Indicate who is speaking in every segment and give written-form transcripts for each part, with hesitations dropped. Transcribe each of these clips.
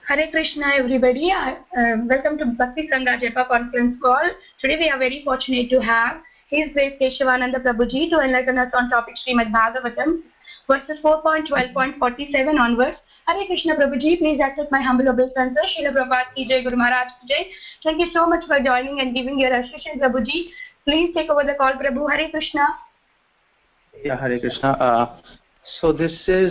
Speaker 1: Hare Krishna everybody. Welcome to Bhakti Sangha Japa conference call. Today we are very fortunate to have His Grace Keshavananda Prabhuji to enlighten us on topic Srimad Bhagavatam, verses 4.12.47 onwards. Hare Krishna Prabhuji, please accept my humble obeisance. Srila Prabhupada ki jai, Guru Maharaj ki jai. Thank you so much for joining and giving your assistance, Prabhuji. Please take over the call, Prabhu. Hare Krishna.
Speaker 2: Yeah, Hare Krishna. So this is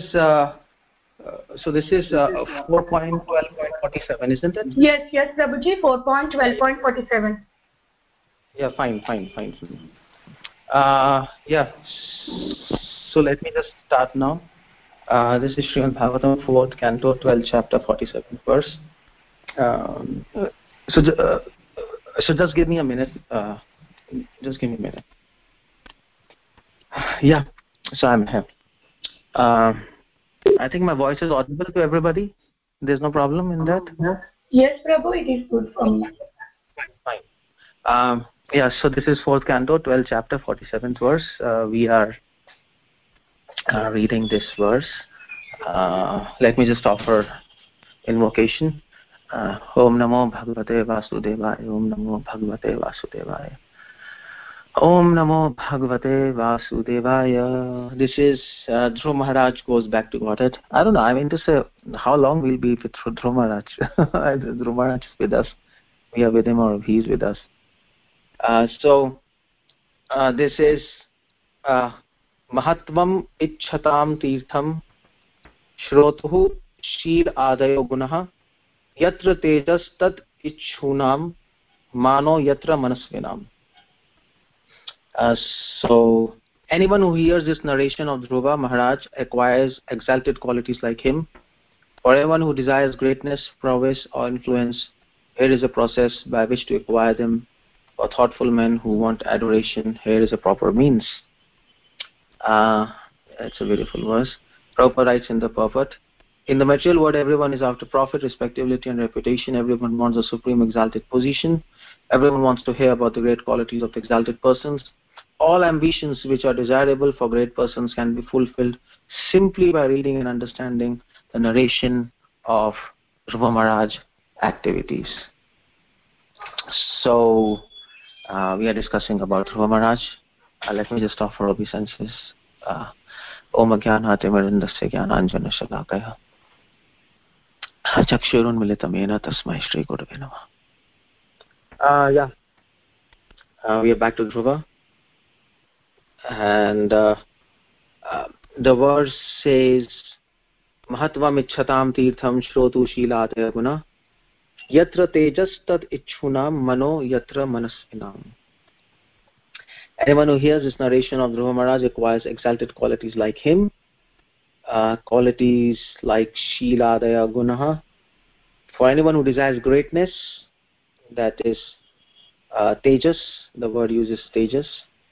Speaker 2: 4.12.47, isn't it?
Speaker 1: Yes, Prabhuji, 4.12.47.
Speaker 2: Yeah, fine. Yeah. So let me just start now. This is Srimad Bhagavatam, 4th Canto, 12th chapter, 47th verse. So just give me a minute. Just give me a minute. Yeah. So I'm here. I think my voice is audible to everybody. There's no problem in that.
Speaker 1: Yes, Prabhu, it is good for me.
Speaker 2: Fine. Yeah. So this is 4th Canto, 12th chapter, 47th verse. We are reading this verse. Let me just offer invocation. Om Namo Bhagavate Vasudevaya. Om Namo Bhagavate Vasudevaya. Om Namo Bhagavate Vasudevaya. This is Dhruva Maharaj goes back to Godhead. I don't know. I mean to say, how long we'll be with Dhruva Maharaj? Dhruva Maharaj is with us. We are with him, or he's with us. So this is Mahatvam Ichhatam Tirtham Shrotuhu Shil Adayo Gunaha Yatra Tejas Tat Ichhunam Mano Yatra Manasvinam. So anyone who hears this narration of Dhruva Maharaj acquires exalted qualities like him. For anyone who desires greatness, prowess or influence, here is a process by which to acquire them. For thoughtful men who want adoration, here is a proper means. It's a beautiful verse. Prabhupada writes in the purport, in the material world, everyone is after profit, respectability and reputation. Everyone wants a supreme exalted position. Everyone wants to hear about the great qualities of exalted persons. All ambitions which are desirable for great persons can be fulfilled simply by reading and understanding the narration of Dhruva Maharaj activities. So we are discussing about Dhruva Maharaj. Let me just offer obeisances. Om Jnana Timirandasya Jnananjana Shalakaya Chakshurun Militamena Tasmai Shri Gurave Namah. We are back to Dhruva. And the verse says, Mahatvam Ichhatam Tirtham Shrotu Shilataya Guna Yatra Tejas Tat Ichhunam Mano Yatra Manasvinam. Anyone who hears this narration of Dhruva Maharaj acquires exalted qualities like him, qualities like Shiladaya Gunaha. For anyone who desires greatness, that is Tejas, the word uses Tejas.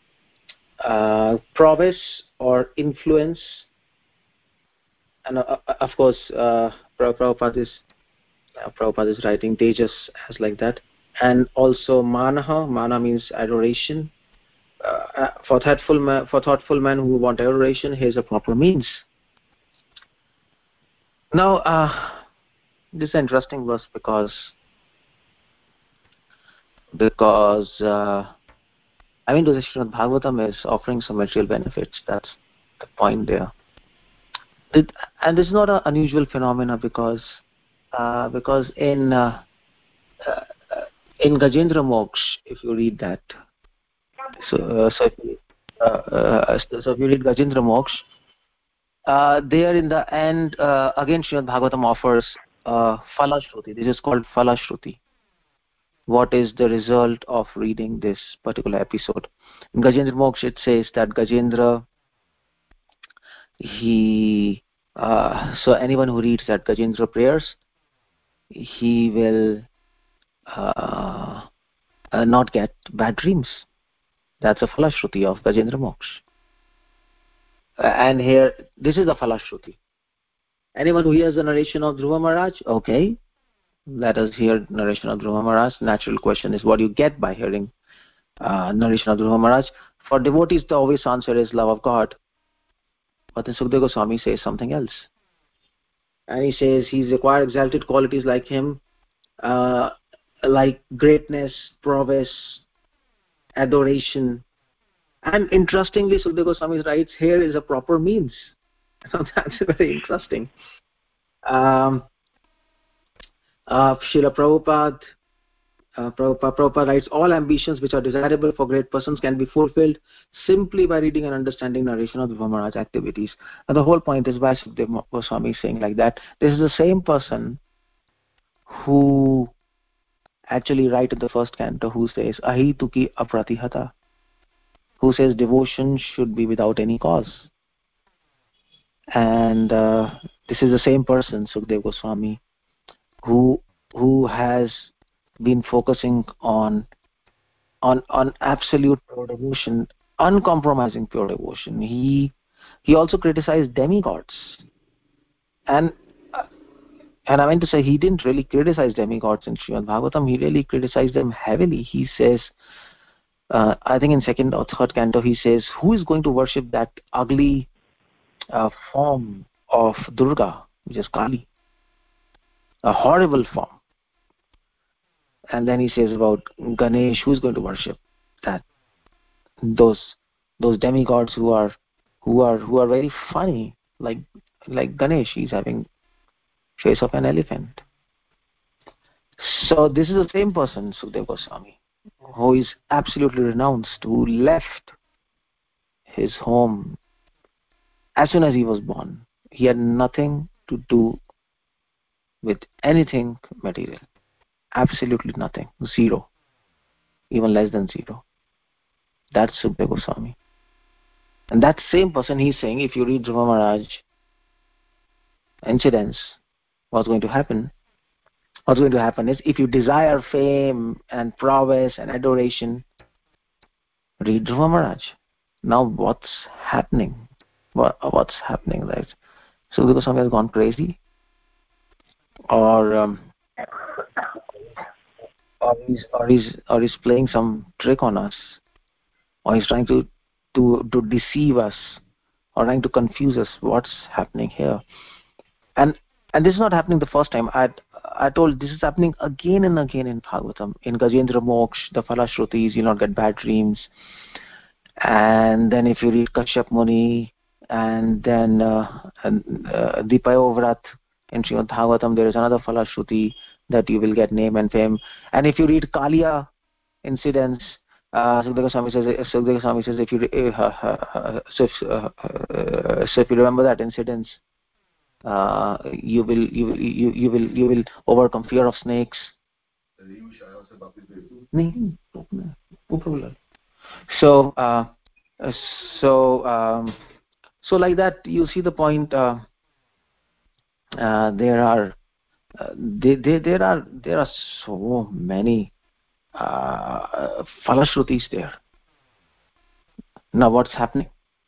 Speaker 2: Prowess or influence, and of course Prabhupada is writing Tejas as like that, and also mana means adoration. For thoughtful men who want adoration, here's a proper means. Now this is an interesting verse because I mean, the Srimad Bhagavatam is offering some material benefits. That's the point there. And this is not an unusual phenomena because in Gajendra Moksha, if you read that, so if you read Gajendra Moksha, there in the end, again Srimad Bhagavatam offers Phala Shruti. This is called Phala Shruti. What is the result of reading this particular episode? In Gajendra Moksha, it says that Gajendra, so anyone who reads that Gajendra prayers, he will not get bad dreams. That's a Phala Shruti of Gajendra Moksha. And here, this is the Phala Shruti. Anyone who hears the narration of Dhruva Maharaj, okay, let us hear narration of Dhruva Maharaj. Natural question is, what do you get by hearing narration of Dhruva Maharaj? For devotees, the obvious answer is love of God. But then Sukadeva Goswami says something else. and he says he's acquired exalted qualities like him, like greatness, prowess, adoration. And interestingly, Sukadeva Goswami writes here is a proper means. So that's very interesting. Srila Prabhupada writes, all ambitions which are desirable for great persons can be fulfilled simply by reading and understanding narration of the Dhruva Maharaj activities. And the whole point is why Sukadeva Goswami is saying like that. This is the same person who actually writes in the first canto, who says, Ahi tuki apratihata, who says devotion should be without any cause. And this is the same person, Sukadeva Goswami, who has been focusing on absolute pure devotion, uncompromising pure devotion. He also criticized demigods, and I meant to say he didn't really criticize demigods in Srimad Bhagavatam. He really criticized them heavily. He says, I think in second or third canto, he says, who is going to worship that ugly form of Durga, which is Kali, a horrible form? And then he says about Ganesh, who is going to worship that? Those demigods who are very funny, like Ganesh. He's having face of an elephant. So this is the same person, Sukadeva Goswami, who is absolutely renounced, who left his home as soon as he was born. He had nothing to do with anything material. Absolutely nothing. Zero. Even less than zero. That's Sukadeva Goswami. And that same person, he's saying, if you read Dhruva Maharaj incidents, what's going to happen? What's going to happen is, if you desire fame and prowess and adoration, read Dhruva Maharaj. Now what's happening? What's happening? Like, Sukadeva Goswami has gone crazy? Or he's playing some trick on us? Or he's trying to deceive us, or trying to confuse us? What's happening here? And this is not happening the first time. I told this is happening again and again in Bhagavatam. In Gajendra Moksha, the Falashrutis, you'll not get bad dreams. And then if you read Kashyap Muni, and then Dipayo Vrat in Srimad Bhagavatam, there is another Falashruti that you will get name and fame. And if you read Kaliya incidents, Sukadeva Goswami says, if you if you remember that incidents, you will overcome fear of snakes. So like that, you see the point. There are so many Falashrutis there. Now what's happening?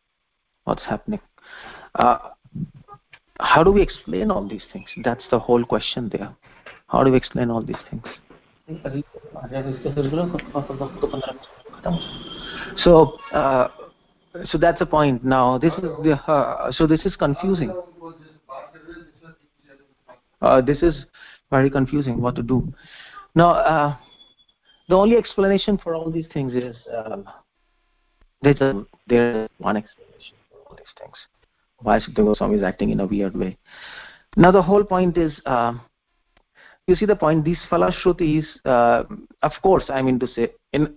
Speaker 2: How do we explain all these things? That's the whole question there. How do we explain all these things? So that's the point. Now this is this is confusing. This is very confusing what to do. Now the only explanation for all these things is there's one explanation for all these things. Why Sukadeva Goswami is acting in a weird way. Now the whole point is, you see the point, these Falashrutis, of course, I mean to say, in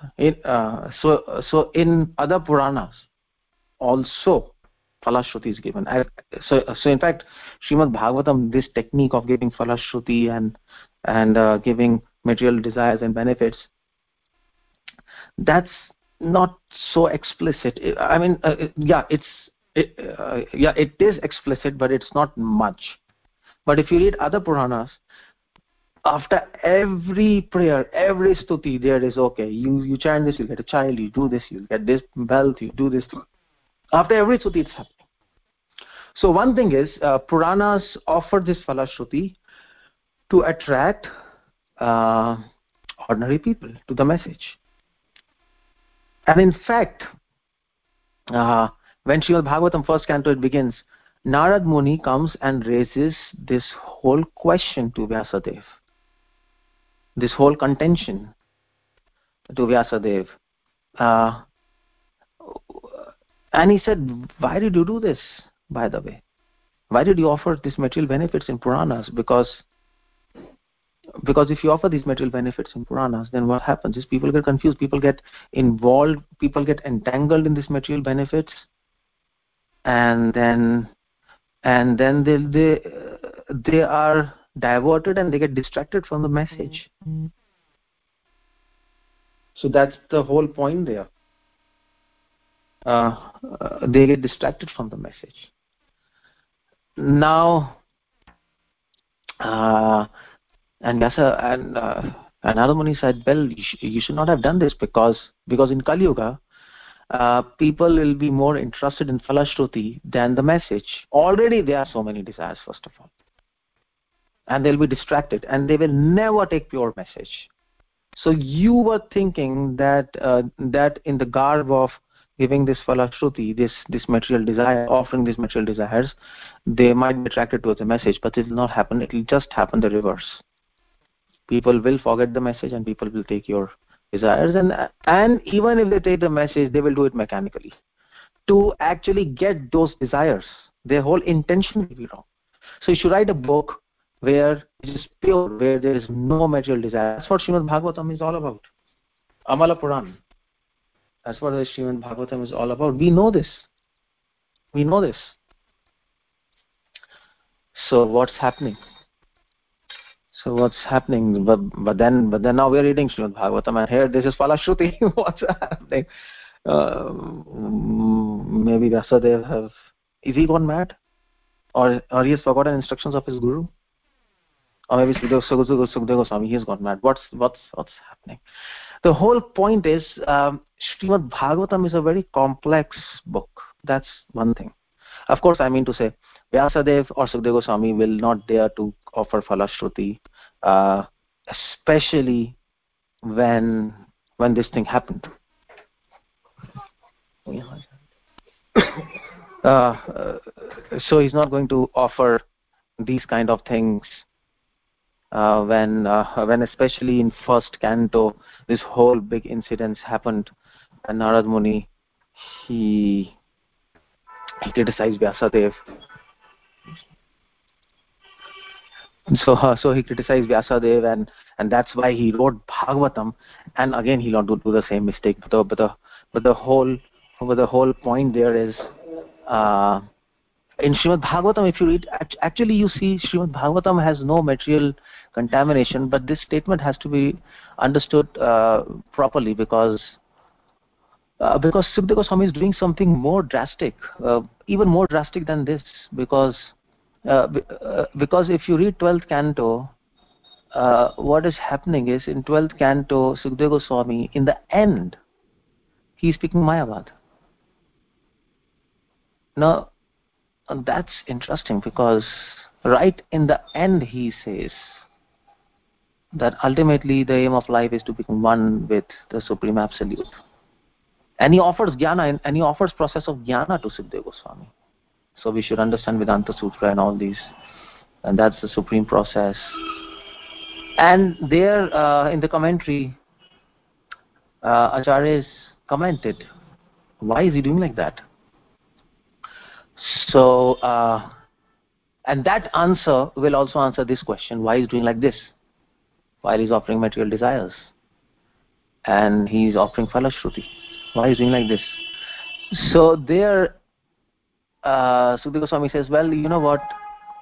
Speaker 2: other Puranas also Falashruti is given. So in fact, Srimad Bhagavatam, this technique of giving Falashruti and giving material desires and benefits, that's not so explicit. I mean, it is explicit, but it's not much. But if you read other Puranas, after every prayer, every stuti, there is, okay, you chant this, you get a child, you do this, you get this wealth, you do this. After every stuti, it's happening. So one thing is, Puranas offer this Falashruti to attract ordinary people to the message. And in fact, when Srimad Bhagavatam first canto it begins, Narad Muni comes and raises this whole question to Vyasadeva, this whole contention to Vyasadeva. And he said, why did you do this, by the way? Why did you offer these material benefits in Puranas? Because if you offer these material benefits in Puranas, then what happens is people get confused, people get involved, people get entangled in these material benefits, and then they are diverted and they get distracted from the message. So that's the whole point there. They get distracted from the message. Now, and Narad Muni said, well, you should not have done this because in Kali Yuga, people will be more interested in Falashruti than the message. Already there are so many desires, first of all. And they'll be distracted and they will never take pure message. So you were thinking that in the garb of giving this Falashruti, this material desire, offering these material desires, they might be attracted towards the message, but it will not happen. It will just happen the reverse. People will forget the message and people will take your desires, and even if they take the message, they will do it mechanically to actually get those desires. Their whole intention will be wrong. So you should write a book where it is pure, where there is no material desire. That's what Srimad Bhagavatam is all about. Amala Puran. That's what the Srimad Bhagavatam is all about. We know this. So what's happening? But then now we're reading Srimad Bhagavatam, and here this is Falashruti. What's happening? Maybe Vyasadeva is he gone mad, or he has forgotten instructions of his guru, or maybe Sukadeva Goswami, he has gone mad. What's happening? The whole point is Srimad Bhagavatam is a very complex book. That's one thing. Of course, I mean to say Vyasadeva or Sukadeva Goswami will not dare to offer Falashruti, especially when this thing happened. So he's not going to offer these kind of things when especially in first canto this whole big incidents happened, and Narad Muni he criticized Vyasadeva. So he criticized Vyasadeva, and that's why he wrote Bhagavatam. And again, he'll not do the same mistake. But the whole point there is in Srimad Bhagavatam. If you read, actually you see Srimad Bhagavatam has no material contamination, but this statement has to be understood properly because Sukadeva Goswami is doing something more drastic, even more drastic than this, because if you read 12th canto, what is happening is in 12th canto, Sukadeva Goswami, in the end, he is speaking Mayavad. Now, that's interesting because right in the end he says that ultimately the aim of life is to become one with the Supreme Absolute. And he offers jnana, and he offers process of jnana to Sukadeva Goswami. So we should understand Vedanta Sutra and all these, and that's the supreme process. And there in the commentary, Acharyas commented, why is he doing like that? So, and that answer will also answer this question, why he's doing like this, while he's offering material desires, and he's offering Falashruti. Why is he doing like this? So there, Sukadeva Goswami says, well, you know what,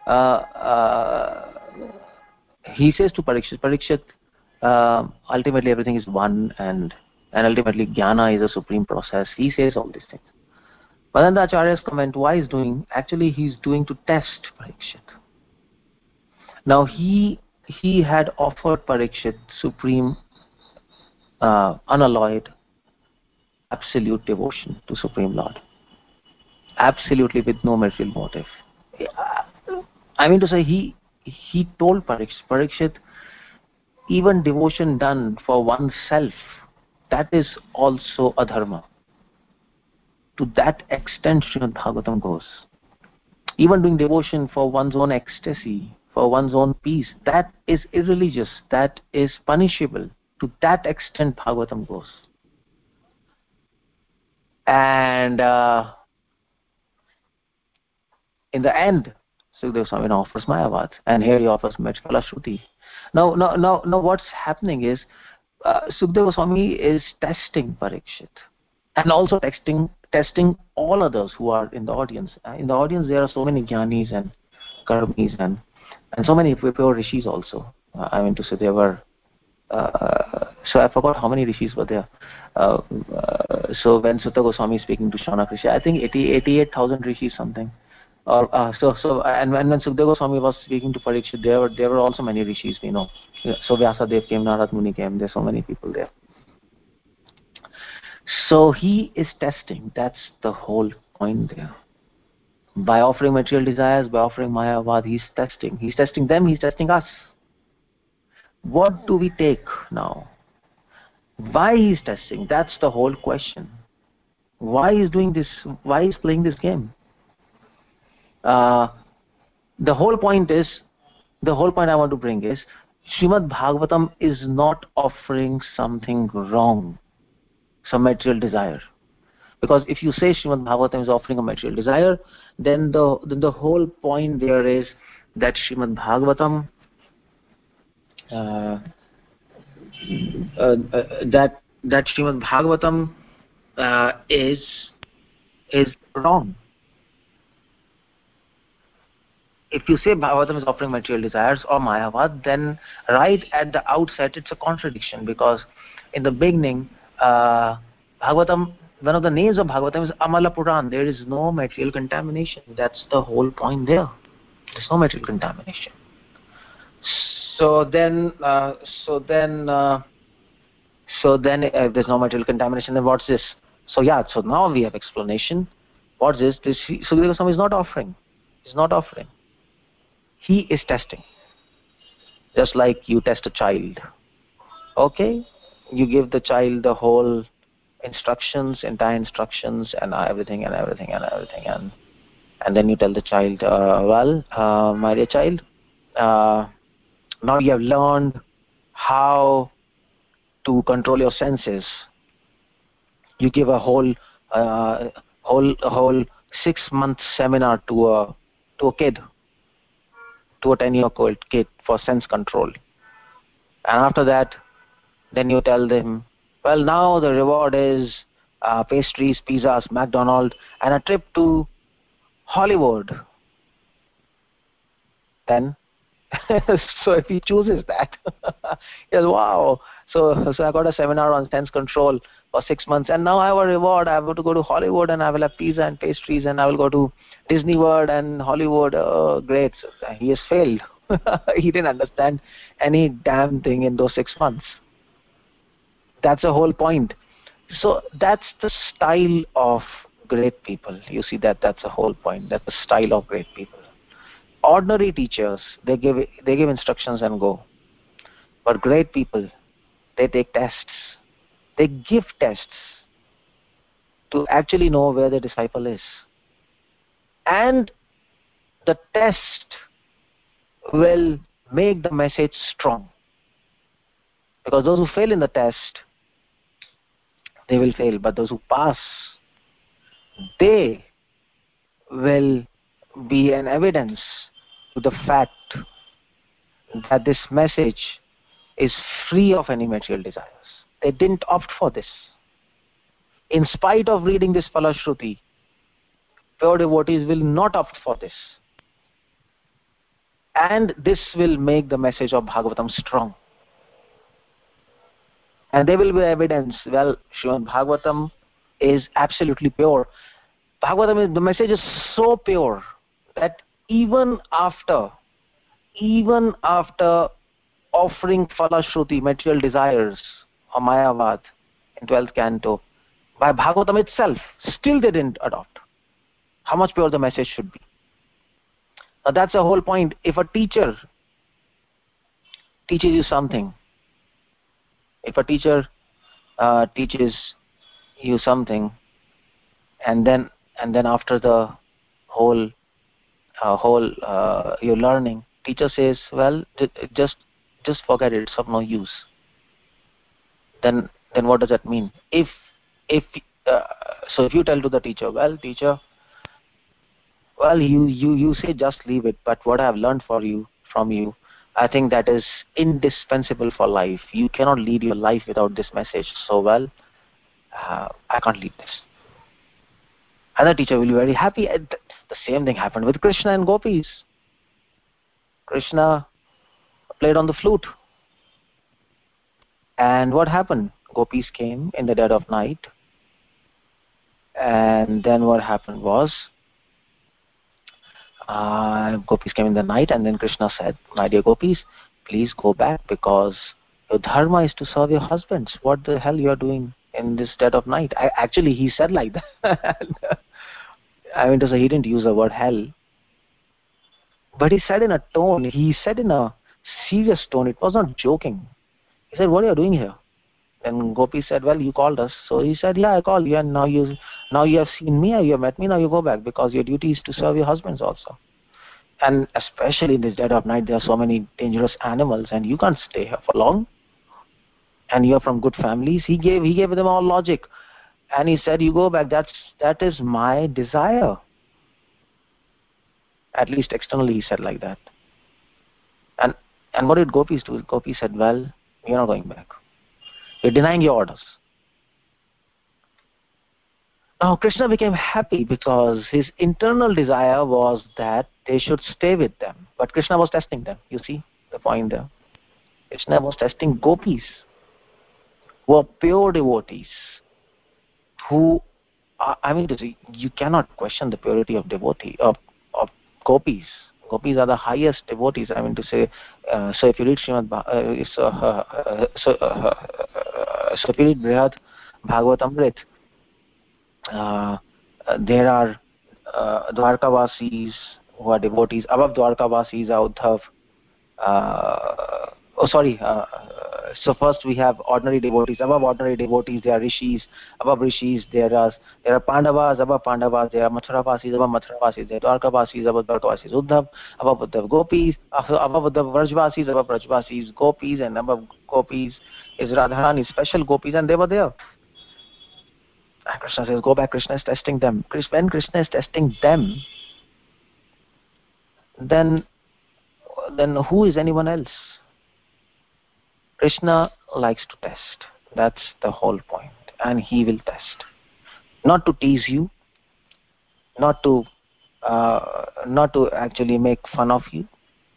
Speaker 2: he says to Parikshit, ultimately everything is one, and ultimately jnana is a supreme process. He says all these things. But then the Acharyas comment, why he's doing? Actually, he's doing to test Parikshit. Now he had offered Parikshit supreme, unalloyed, absolute devotion to Supreme Lord. Absolutely with no material motive. I mean to say, he told Parikshit, even devotion done for oneself, that is also a dharma. To that extent Srimad Bhagavatam goes. Even doing devotion for one's own ecstasy, for one's own peace, that is irreligious, that is punishable. To that extent Bhagavatam goes. And in the end, Sukadeva Swami offers Mayavad, and here he offers Phala Shruti. Now, what's happening is Sukadeva Swami is testing Parikshit, and also testing all others who are in the audience. In the audience, there are so many jnanis and karmis and so many pure rishis also. I mean to say there were. So I forgot how many rishis were there. So when Sutta Goswami is speaking to Shaunak Rishi, I think 88,000 rishis something. And when Sukadeva Goswami was speaking to Parikshit, there were also many rishis, we know. So Vyasadev came, Narad Muni came. There's so many people there. So he is testing. That's the whole point there. By offering material desires, by offering Mayavad, he's testing. He's testing them. He's testing us. What do we take now? Why he's testing? That's the whole question. Why he's doing this? Why he's playing this game? The whole point I want to bring is Srimad Bhagavatam is not offering something wrong, some material desire. Because if you say Srimad Bhagavatam is offering a material desire, then the whole point there is that Srimad Bhagavatam that Srimad Bhagavatam is wrong. If you say Bhagavatam is offering material desires or Mayavad, then right at the outset it's a contradiction, because in the beginning Bhagavatam, one of the names of Bhagavatam is Amala Puran. There is no material contamination. That's the whole point there. There's no material contamination. So then if there's no material contamination, then what's this? So now we have explanation. What's this? This Sukadeva Goswami is not offering. He's not offering. He is testing. Just like you test a child. Okay? You give the child the whole instructions, entire instructions, and everything, and then you tell the child, my dear child, now you have learned how to control your senses. You give a whole 6-month seminar to a kid, to a 10-year-old kid for sense control. And after that, then you tell them, well, now the reward is pastries, pizzas, McDonald's, and a trip to Hollywood. Then, so if he chooses that, he says, wow, so I got a seminar on sense control for 6 months, and now I have a reward. I have to go to Hollywood, and I will have pizza and pastries, and I will go to Disney World and Hollywood. Oh, great. So he has failed. He didn't understand any damn thing in those 6 months. That's the whole point. So that's the style of great people. You see that's the whole point. That's the style of great people. Ordinary teachers, they give instructions and go. But great people, they take tests. They give tests to actually know where the disciple is. And the test will make the message strong. Because those who fail in the test, they will fail. But those who pass, they will be an evidence to the fact that this message is free of any material desires. They didn't opt for this. In spite of reading this Phala Shruti, pure devotees will not opt for this. And this will make the message of Bhagavatam strong. And there will be evidence, well, Srimad Bhagavatam is absolutely pure. The message is so pure that even after offering Phala Shruti, material desires, or Mayavad in 12th canto, by Bhagavatam itself, still they didn't adopt. How much pure the message should be. Now that's the whole point. If a teacher teaches you something, and then after the whole whole your learning, teacher says, well, just forget it, it's of no use. Then what does that mean? If uh, so if you tell to the teacher, well, teacher, well, you say just leave it, but what I have learned from you, I think that is indispensable for life. You cannot lead your life without this message. So, well, I can't leave this. Other teacher will be very happy. The same thing happened with Krishna and gopis. Krishna played on the flute. And what happened? Gopis came in the dead of night. And then what happened was, gopis came in the night, and then Krishna said, my dear gopis, please go back, because your dharma is to serve your husbands. What the hell you are doing in this dead of night? Actually, he said like that. I mean to say, he didn't use the word hell. But he said in a tone, he said in a serious tone, it was not joking. He said, what are you doing here? And Gopi said, well, you called us. So he said, yeah, I called you, and now you have seen me, you have met me, now you go back, because your duty is to serve your husbands also. And especially in this dead of night, there are so many dangerous animals, and you can't stay here for long. And you are from good families. He gave them all logic. And he said, you go back, that is my desire. At least externally he said like that. And what did gopis do? Gopis said, well, you're not going back. You're denying your orders. Now Krishna became happy, because his internal desire was that they should stay with them. But Krishna was testing them. You see the point there? Krishna was testing gopis, who are pure devotees, who are, I mean to say, you cannot question the purity of gopis. Gopis are the highest devotees. I mean to say, so if you read so if you read Brihad Bhagavatamrit, there are Dwarkavasis who are devotees. Above Dwarkavasis are Uddhav. So first we have ordinary devotees. Above ordinary devotees there are rishis. Above rishis there are Pandavas. Above Pandavas there are Mathuravasis. Above Mathuravasis there are Dwarkavasis. Above Dwarkavasis Uddhav. Above Uddhav Gopis. Above Uddhav Vrajvasis. Above Vrajvasis Gopis. And above Gopis is Radharani, special gopis, and they were there. And Krishna says, go back. Krishna is testing them. When Krishna is testing them, then who is anyone else? Krishna likes to test. That's the whole point. And he will test. Not to tease you, not to actually make fun of you,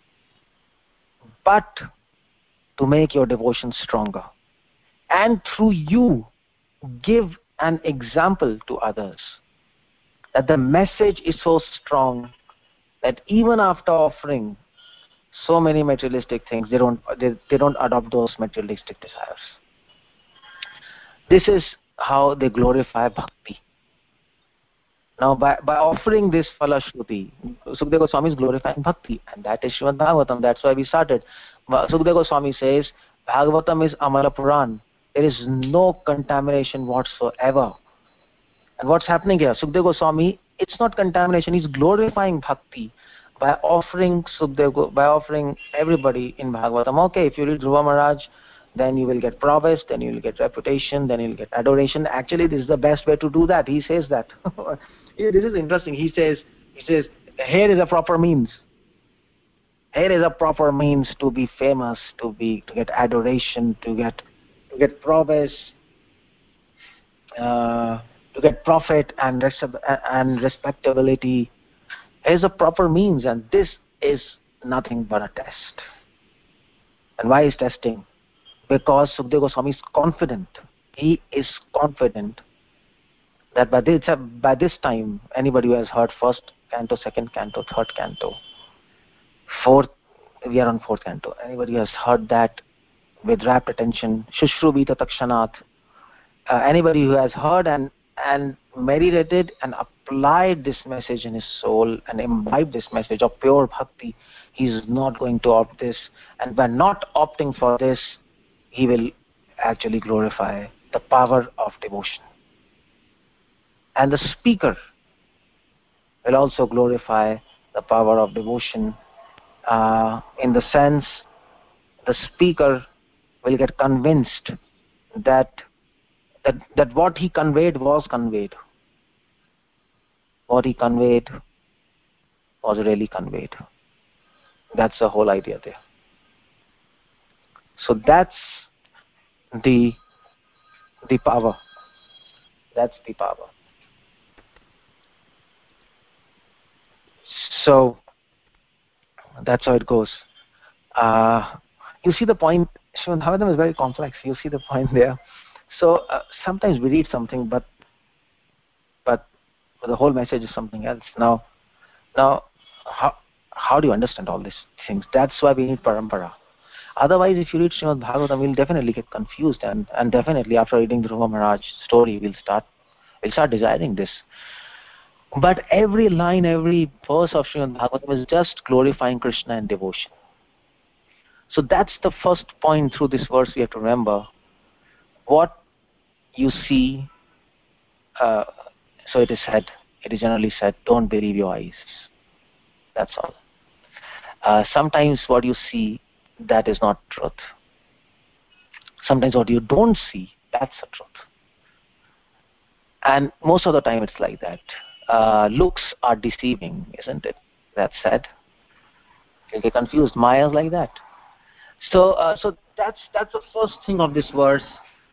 Speaker 2: but to make your devotion stronger. And through you, give an example to others that the message is so strong that even after offering so many materialistic things, they don't adopt those materialistic desires. This is how they glorify bhakti. Now, by offering this Falashruti, Sukadeva Goswami is glorifying bhakti, and that is Srimad Bhagavatam. That's why we started. Sukadeva Goswami says, Bhagavatam is Amala Puran. There is no contamination whatsoever. And what's happening here? Sukadeva Goswami, it's not contamination. He's glorifying bhakti by offering everybody in Bhagavatam. Okay, if you read Dhruva Maharaj, then you will get prowess, then you will get reputation, then you will get adoration. Actually, this is the best way to do that. He says that. This is interesting. He says, here is a proper means. Here is a proper means to be famous, to get adoration, to get prowess, to get profit and respectability. Is a proper means, and this is nothing but a test. And why is testing? Because Sukadeva Goswami is confident. He is confident that by this time, anybody who has heard first canto, second canto, third canto, fourth, we are on fourth canto. Anybody who has heard that with rapt attention, Shushrubita Takshanat, anybody who has heard and meditated and applied this message in his soul and imbibed this message of pure bhakti, he is not going to opt this. And by not opting for this, he will actually glorify the power of devotion. And the speaker will also glorify the power of devotion, in the sense the speaker will get convinced that what he conveyed was conveyed. What he conveyed was really conveyed. That's the whole idea there. So that's the power. That's the power. So that's how it goes. You see the point. Srimad Bhagavatam is very complex. You see the point there. So sometimes we read something, but the whole message is something else. Now, how do you understand all these things? That's why we need parampara. Otherwise, if you read Srimad Bhagavatam, we'll definitely get confused, and definitely after reading the Dhruva Maharaj story, we'll start desiring this. But every line, every verse of Srimad Bhagavatam is just glorifying Krishna and devotion. So that's the first point through this verse we have to remember. What you see, so it is generally said, don't believe your eyes. That's all. Sometimes what you see, that is not truth. Sometimes what you don't see, that's the truth. And most of the time it's like that. Looks are deceiving, isn't it? That's said. You get confused. Maya's like that. So that's the first thing of this verse.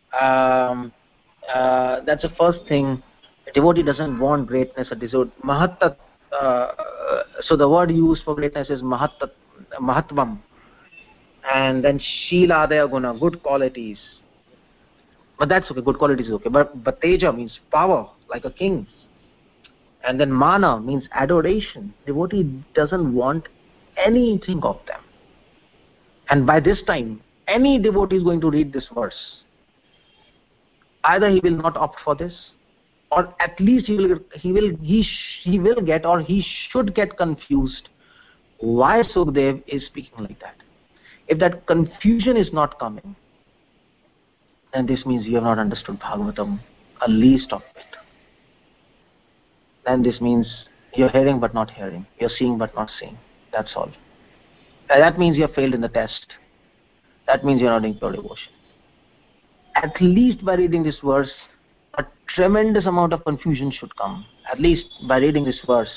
Speaker 2: That's the first thing. A devotee doesn't want greatness or desert. Mahattat. So the word used for greatness is mahatvam, and then Shiladaya guna, good qualities. But that's okay. Good qualities is okay. But Teja means power, like a king. And then Mana means adoration. Devotee doesn't want anything of them. And by this time, any devotee is going to read this verse. Either he will not opt for this, or at least he will get, or he should get confused why Sukdev is speaking like that. If that confusion is not coming, then this means you have not understood Bhagavatam, a least of it. Then this means you're hearing but not hearing, you're seeing but not seeing. That's all. That means you have failed in the test. That means you're not doing pure devotion. At least by reading this verse, a tremendous amount of confusion should come. At least by reading this verse,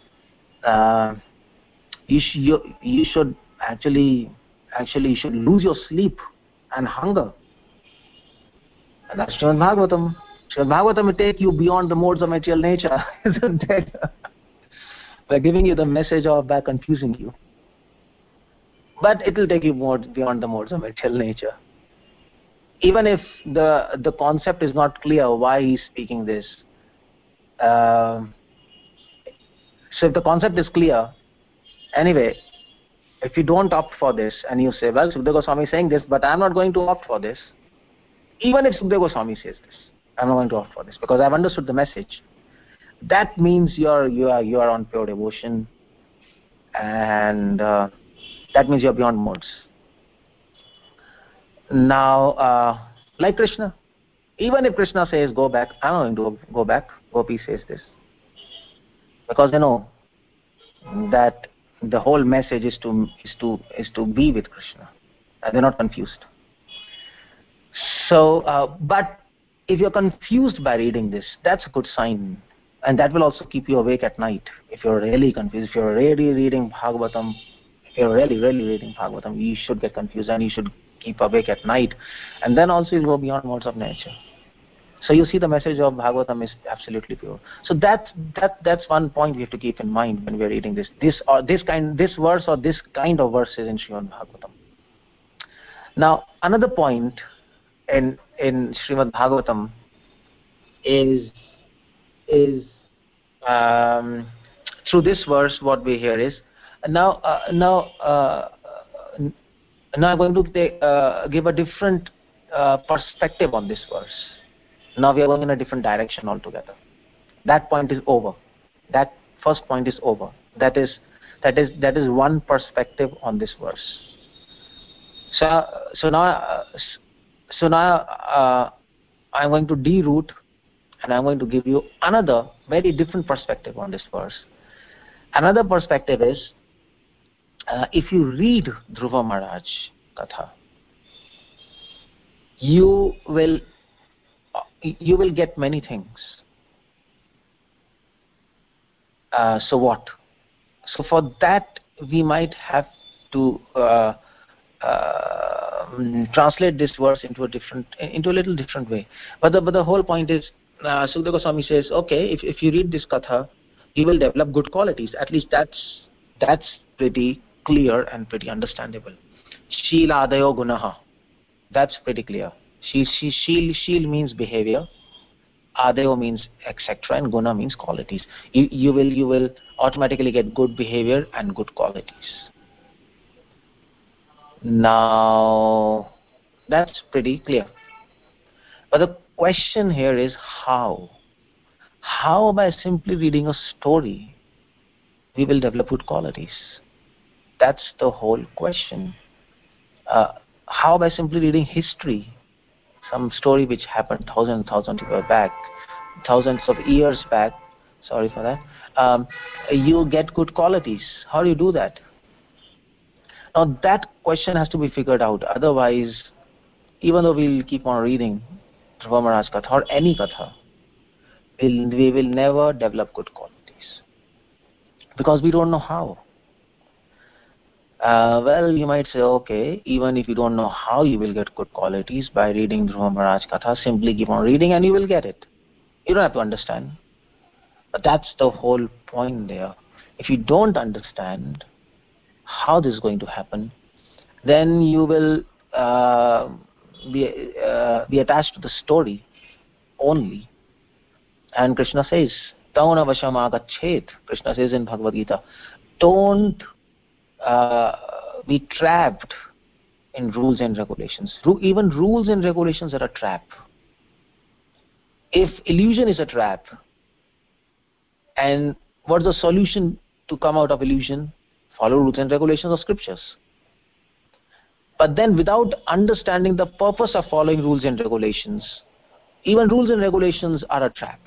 Speaker 2: you should actually you should lose your sleep and hunger. And that's Srimad Bhagavatam. Srimad Bhagavatam will take you beyond the modes of material nature, isn't it? By giving you the message of by confusing you. But it will take you more beyond the modes of material nature. Even if the concept is not clear why he's speaking this. So if the concept is clear, anyway, if you don't opt for this and you say, well, Sukadeva Goswami is saying this, but I'm not going to opt for this. Even if Sukadeva Goswami says this, I'm not going to opt for this because I've understood the message. That means you are on pure devotion, and that means you're beyond modes. Now, like Krishna, even if Krishna says go back, I'm not going to go back. Gopi says this because they know that the whole message is to be with Krishna, and they're not confused. So, but if you're confused by reading this, that's a good sign, and that will also keep you awake at night. If you're really confused, if you're really reading Bhagavatam, you should get confused and you should keep awake at night, and then also you'll go beyond modes of nature. So you see, the message of Bhagavatam is absolutely pure. So that's one point we have to keep in mind when we're reading this verse or this kind of verses in Srimad Bhagavatam. Now, another point in Srimad Bhagavatam is through this verse what we hear is now I'm going to give a different perspective on this verse. Now we are going in a different direction altogether. That point is over. That first point is over. That is one perspective on this verse. So now I'm going to deroot, and I'm going to give you another very different perspective on this verse. Another perspective is, if you read Dhruva Maharaj Katha, you will get many things. So what? So for that, we might have to translate this verse into a little different way. But the whole point is, Sukadeva Goswami says, okay, if you read this Katha, you will develop good qualities. At least that's pretty clear and pretty understandable. Shila adayo gunaha. That's pretty clear. Shil means behavior. Adayo means etc. and guna means qualities. You will automatically get good behavior and good qualities. Now, that's pretty clear. But the question here is how? How by simply reading a story we will develop good qualities? That's the whole question. How by simply reading history, some story which happened thousands of years back, sorry for that, you get good qualities. How do you do that? Now that question has to be figured out. Otherwise, even though we'll keep on reading Dhruva Maharaj Katha or any Katha, we will never develop good qualities. Because we don't know how. Well, you might say, okay, even if you don't know how you will get good qualities by reading Dhruva Maharaj Katha, simply keep on reading and you will get it. You don't have to understand. But that's the whole point there. If you don't understand how this is going to happen, then you will be attached to the story only. And Krishna says, Tauna vashamagachet. Krishna says in Bhagavad Gita, don't be trapped in rules and regulations. Even rules and regulations are a trap. If illusion is a trap, and what's the solution to come out of illusion? Follow rules and regulations of scriptures. But then without understanding the purpose of following rules and regulations, even rules and regulations are a trap.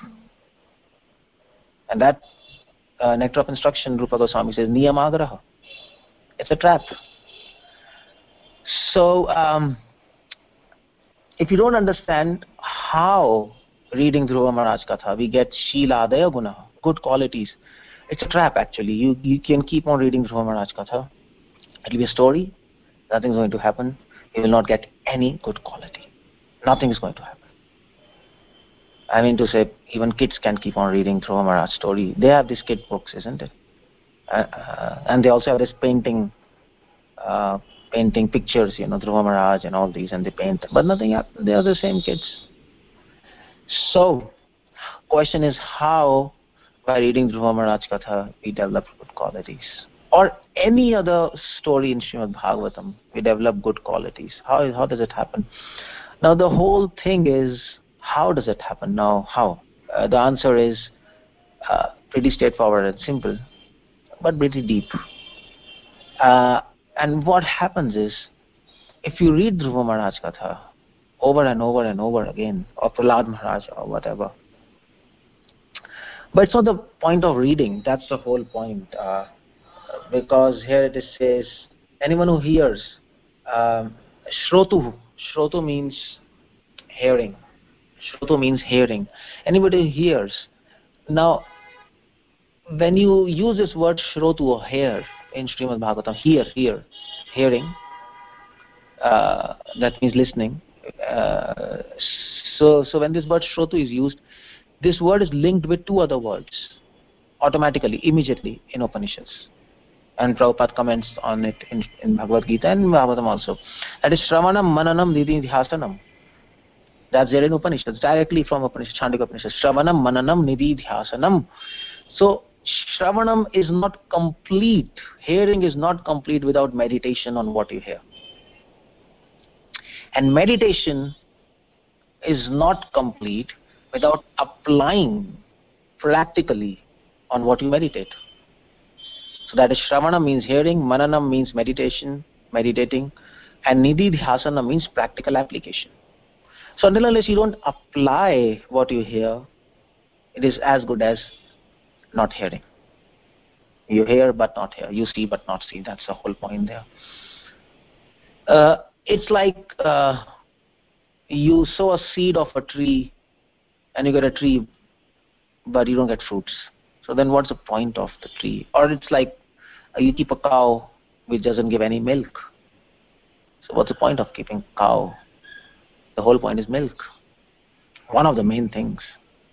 Speaker 2: And that Nectar of Instruction, Rupa Goswami says, Niyamagraha. It's a trap. So, if you don't understand how reading Dhruva Maharaj Katha, we get Shila Adaya Guna, good qualities. It's a trap actually. You can keep on reading Dhruva Maharaj Katha. It will be a story. Nothing is going to happen. You will not get any good quality. Nothing is going to happen. I mean to say, even kids can keep on reading Dhruva Maharaj story. They have these kid books, isn't it? And they also have this painting pictures, Dhruva Maharaj and all these, and they paint. But nothing happens. They are the same kids. So, question is how, by reading Dhruva Maharaj Katha, we develop good qualities. Or any other story in Srimad Bhagavatam, we develop good qualities. How does it happen? Now the whole thing is, how does it happen? Now how? The answer is pretty straightforward and simple, but pretty deep. And what happens is, if you read Dhruva Maharaj Katha over and over and over again, or Prahlad Maharaj or whatever, but it's not the point of reading, that's the whole point. Because here it says, anyone who hears, Shrotu means hearing. Shrotu means hearing. Anybody who hears. Now, when you use this word Shrotu or hear in Srimad Bhagavatam, hearing, that means listening. So when this word Shrotu is used, this word is linked with two other words automatically, immediately in Upanishads. And Prabhupada comments on it in Bhagavad Gita and Bhagavatam also. That is Shravanam, Mananam, Nididhyasanam. That's there in Upanishads, directly from Upanishad, Chandogya Upanishad. Shravanam, Mananam, Nididhyasanam. So, Shravanam is not complete. Hearing is not complete without meditation on what you hear. And meditation is not complete without applying practically on what you meditate. So that is Shravana means hearing, Mananam means meditating, and Nididhyasana means practical application. So until unless you don't apply what you hear, it is as good as not hearing. You hear but not hear. You see but not see. That's the whole point there. It's like you sow a seed of a tree and you get a tree, but you don't get fruits. So then what's the point of the tree? Or it's like you keep a cow which doesn't give any milk. So what's the point of keeping a cow? The whole point is milk. One of the main things.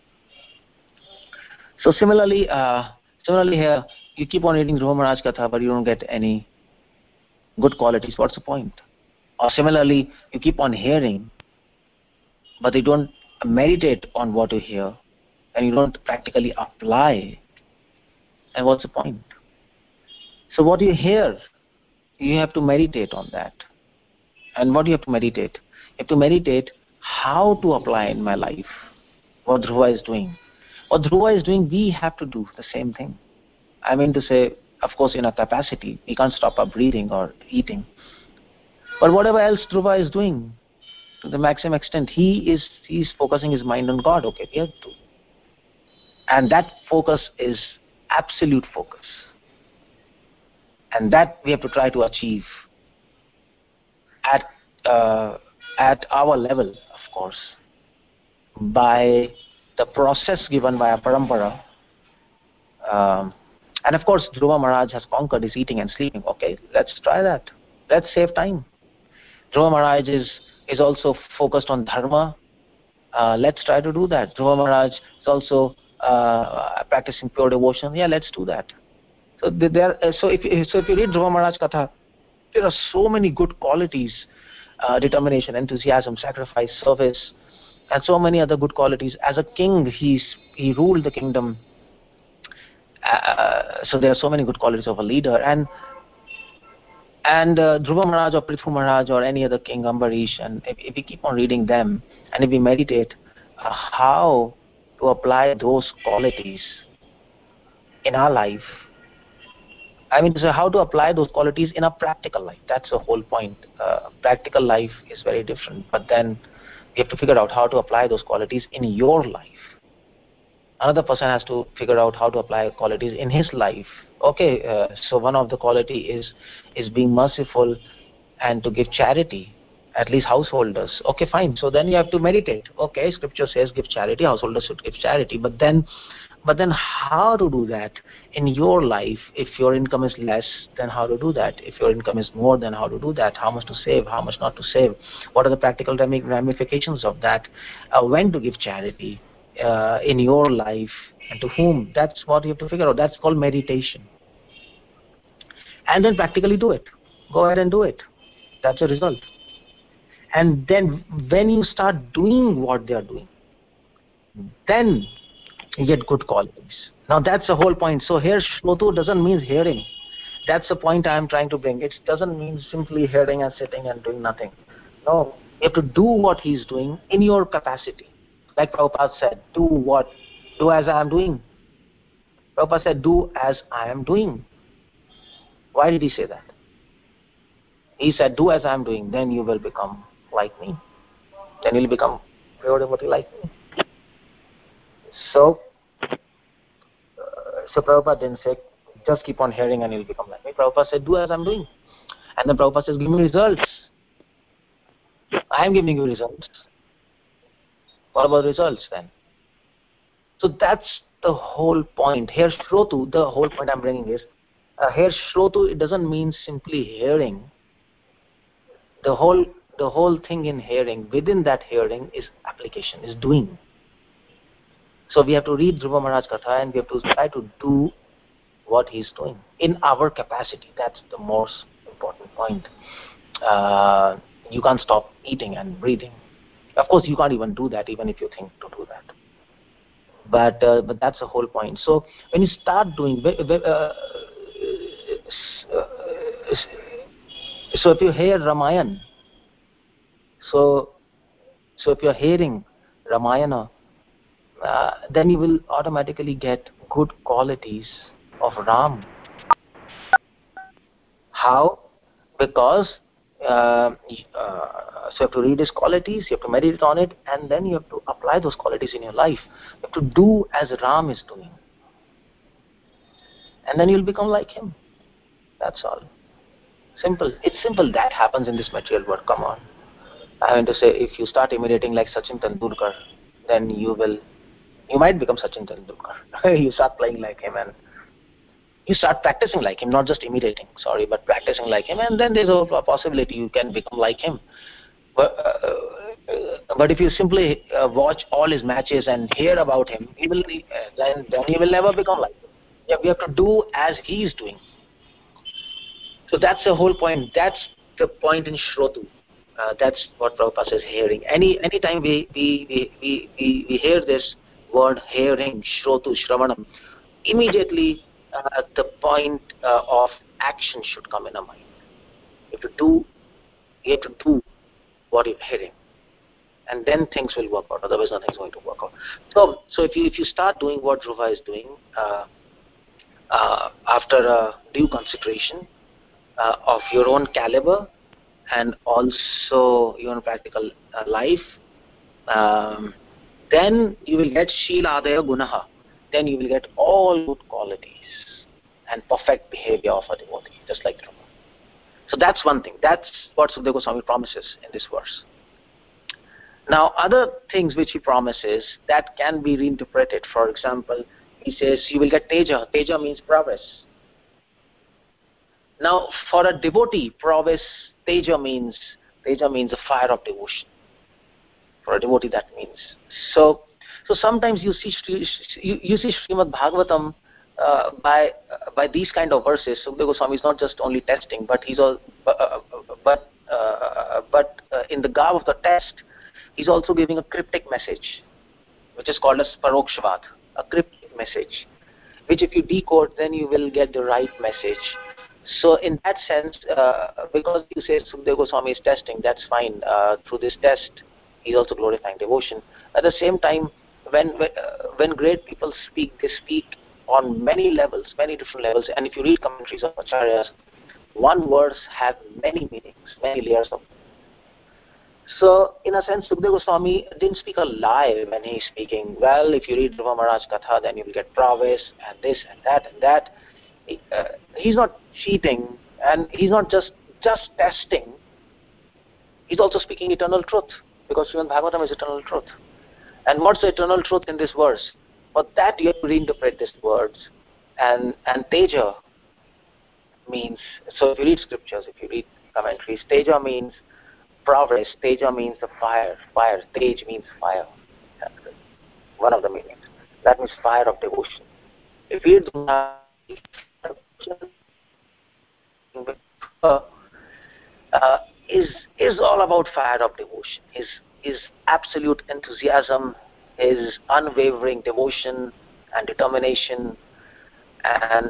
Speaker 2: So similarly here, you keep on reading Dhruva Maharaj Katha, but you don't get any good qualities. What's the point? Or similarly, you keep on hearing, but you don't meditate on what you hear, and you don't practically apply. And what's the point? So what you hear, you have to meditate on that. And what do you have to meditate? You have to meditate how to apply in my life what Dhruva is doing. What Dhruva is doing, we have to do the same thing. I mean to say, of course, in a capacity, we can't stop our breathing or eating. But whatever else Dhruva is doing, to the maximum extent, he's focusing his mind on God. Okay, we have to. And that focus is absolute focus. And that we have to try to achieve at our level, of course, by the process given by a parampara. And of course, Dhruva Maharaj has conquered his eating and sleeping. Okay, let's try that. Let's save time. Dhruva Maharaj is also focused on dharma. Let's try to do that. Dhruva Maharaj is also practicing pure devotion. Yeah, let's do that. So if you read Dhruva Maharaj Katha, there are so many good qualities: determination, enthusiasm, sacrifice, service, and so many other good qualities. As a king, he ruled the kingdom. So there are so many good qualities of a leader. And Dhruva Maharaj or Prithu Maharaj or any other king, Ambarish, and if we keep on reading them and if we meditate how to apply those qualities in our life, I mean to say how to apply those qualities in a practical life. That's the whole point. Practical life is very different, but then you have to figure out how to apply those qualities in your life. Another person has to figure out how to apply qualities in his life. Okay, so one of the quality is being merciful and to give charity, at least householders. Okay, fine. So then you have to meditate. Okay, scripture says give charity, householders should give charity. But then how to do that in your life? If your income is less, then how to do that? If your income is more, then how to do that? How much to save? How much not to save? What are the practical ramifications of that? When to give charity in your life and to whom? That's what you have to figure out. That's called meditation. And then practically do it. Go ahead and do it. That's the result. And then when you start doing what they are doing, then you get good qualities. Now that's the whole point. So here Shrotu doesn't mean hearing. That's the point I am trying to bring. It doesn't mean simply hearing and sitting and doing nothing. No, you have to do what he's doing in your capacity. Like Prabhupada said, do what? Do as I am doing. Prabhupada said, do as I am doing. Why did he say that? He said, do as I am doing, then you will become like me. Then you'll become pure devotee like me. So Prabhupada didn't say, just keep on hearing and you'll become like me. Prabhupada said, do as I'm doing. And then Prabhupada says, give me results. I am giving you results. What about results then? So that's the whole point. Here Shrotu, the whole point I'm bringing is, here Shrotu, it doesn't mean simply hearing. The whole thing in hearing, within that hearing is application, is doing. So we have to read Dhruva Maharaj Katha and we have to try to do what he's doing in our capacity. That's the most important point. You can't stop eating and breathing. Of course, you can't even do that, even if you think to do that. But that's the whole point. So when you start doing, so if you hear Ramayana, so if you're hearing Ramayana, then you will automatically get good qualities of Ram. How? Because so you have to read his qualities, you have to meditate on it, and then you have to apply those qualities in your life. You have to do as Ram is doing. and then you'll become like him. That's all. Simple. It's simple. That happens in this material world. Come on. I mean to say, if you start imitating like Sachin Tendulkar, then you might become Sachin Tendulkar. You start playing like him and you start practicing like him, not just imitating, but practicing like him, and then there's a possibility you can become like him. But if you simply watch all his matches and hear about him, then he will never become like him. Yeah, we have to do as he is doing. So that's the whole point. That's the point in Shrotu. That's what Prabhupada is hearing. Anytime we hear this word hearing, Shrotu, Shravanam, immediately the point of action should come in our mind. You have to do what you're hearing, and then things will work out. Otherwise, nothing's going to work out. So if you start doing what Dhruva is doing after a due consideration of your own caliber and also your own practical life, then you will get Shila Adaya Gunaha. Then you will get all good qualities and perfect behavior of a devotee, just like Dhruva. So that's one thing. That's what Sukadeva Goswami promises in this verse. Now, other things which he promises that can be reinterpreted. For example, he says you will get Teja. Teja means prowess. Now, for a devotee, prowess, Teja means a fire of devotion. For a devotee, that means. So sometimes you see Srimad Bhagavatam by these kind of verses. Sukadeva Goswami is not just only testing, but he's all, in the garb of the test, he's also giving a cryptic message, which is called as Parokshavad, a cryptic message, which if you decode, then you will get the right message. So in that sense, because you say Sukadeva Goswami is testing, that's fine. Through this test, he's also glorifying devotion. At the same time, when great people speak, they speak on many levels, many different levels. And if you read commentaries of acharyas, one verse has many meanings, many layers of. So in a sense, Sukadeva Goswami didn't speak a lie when he's speaking. Well, if you read Dhruva Maharaj Katha, then you will get prowess and this and that and that. He's not cheating, and he's not just testing. He's also speaking eternal truth, because Srimad Bhagavatam is eternal truth. And what's the eternal truth in this verse? For that you have to reinterpret these words. And Teja means, so if you read scriptures, if you read commentaries, Teja means prowess, Teja means the fire. Tej means fire. That's one of the meanings. That means fire of devotion. If you read is all about fire of devotion. His absolute enthusiasm, his unwavering devotion and determination, and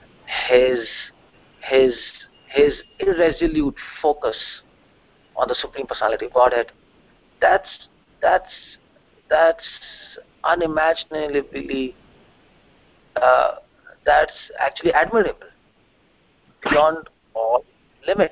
Speaker 2: his irresolute focus on the Supreme Personality of Godhead. That's unimaginably. That's actually admirable, beyond all limits.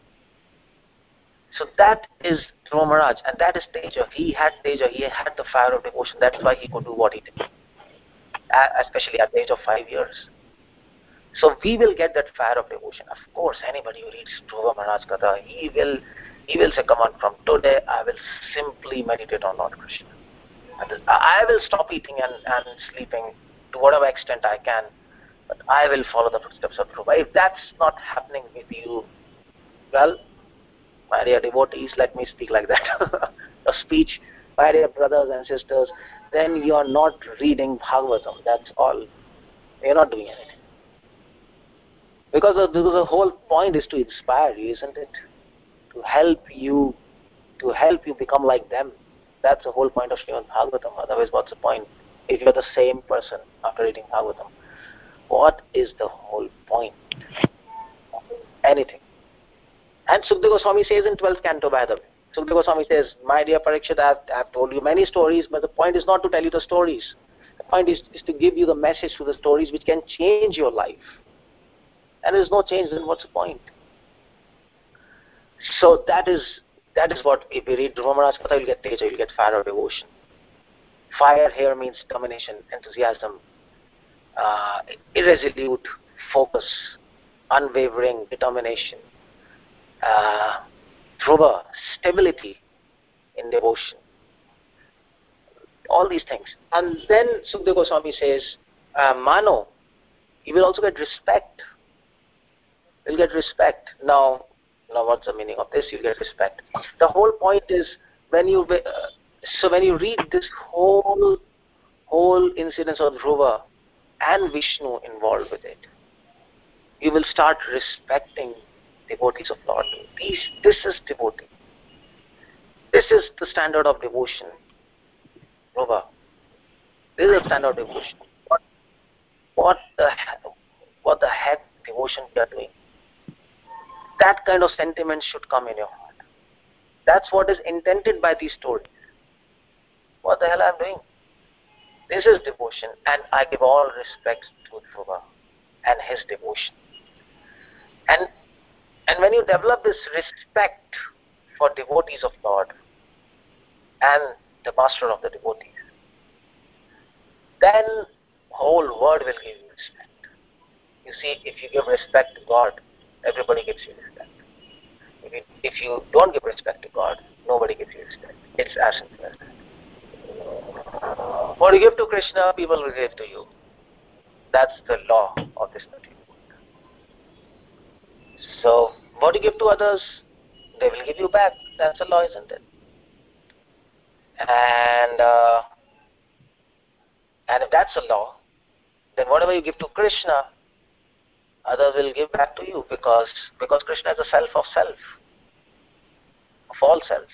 Speaker 2: So that is Dhruva Maharaj, and that is Teja. He had Teja, he had the fire of devotion. That's why he could do what he did, especially at the age of 5 years. So we will get that fire of devotion. Of course, anybody who reads Dhruva Maharaj Katha, he will say, come on, from today I will simply meditate on Lord Krishna. I will stop eating and sleeping to whatever extent I can, but I will follow the footsteps of Dhruva. If that's not happening with you, well, my dear devotees, let me speak like that. A speech, my dear brothers and sisters, then you are not reading Bhagavatam. That's all. You're not doing anything. Because the whole point is to inspire you, isn't it? To help you become like them. That's the whole point of Srimad Bhagavatam. Otherwise, what's the point? If you're the same person after reading Bhagavatam, what is the whole point of anything? And Sukadeva Goswami says in 12th canto, by the way, Sukadeva Goswami says, my dear Parikshit, I've told you many stories, but the point is not to tell you the stories. The point is to give you the message through the stories which can change your life. And there's no change, then what's the point? So that is what, if we read Dhruva Maharaj Katha, you'll get Teja, you'll get fire of devotion. Fire here means determination, enthusiasm, irresolute focus, unwavering determination, Dhruva, stability in devotion, all these things. And then Sukadeva Goswami says, Mano, you will also get respect. You'll get respect. Now what's the meaning of this? You get respect. The whole point is when you read this whole incidence of Dhruva and Vishnu involved with it, you will start respecting devotees of Lord. This is devotee. This is the standard of devotion. Dhruva. This is the standard of devotion. What the heck devotion we are doing? That kind of sentiment should come in your heart. That's what is intended by these stories. What the hell I'm doing? This is devotion, and I give all respect to Dhruva and his devotion. And when you develop this respect for devotees of Lord and the master of the devotees, then whole world will give you respect. You see, if you give respect to God, everybody gives you respect. If you don't give respect to God, nobody gives you respect. It's as simple as that. What you give to Krishna, people will give to you. That's the law of this country. So, what you give to others, they will give you back. That's the law, isn't it? And if that's a law, then whatever you give to Krishna, others will give back to you because Krishna is a self of all selves.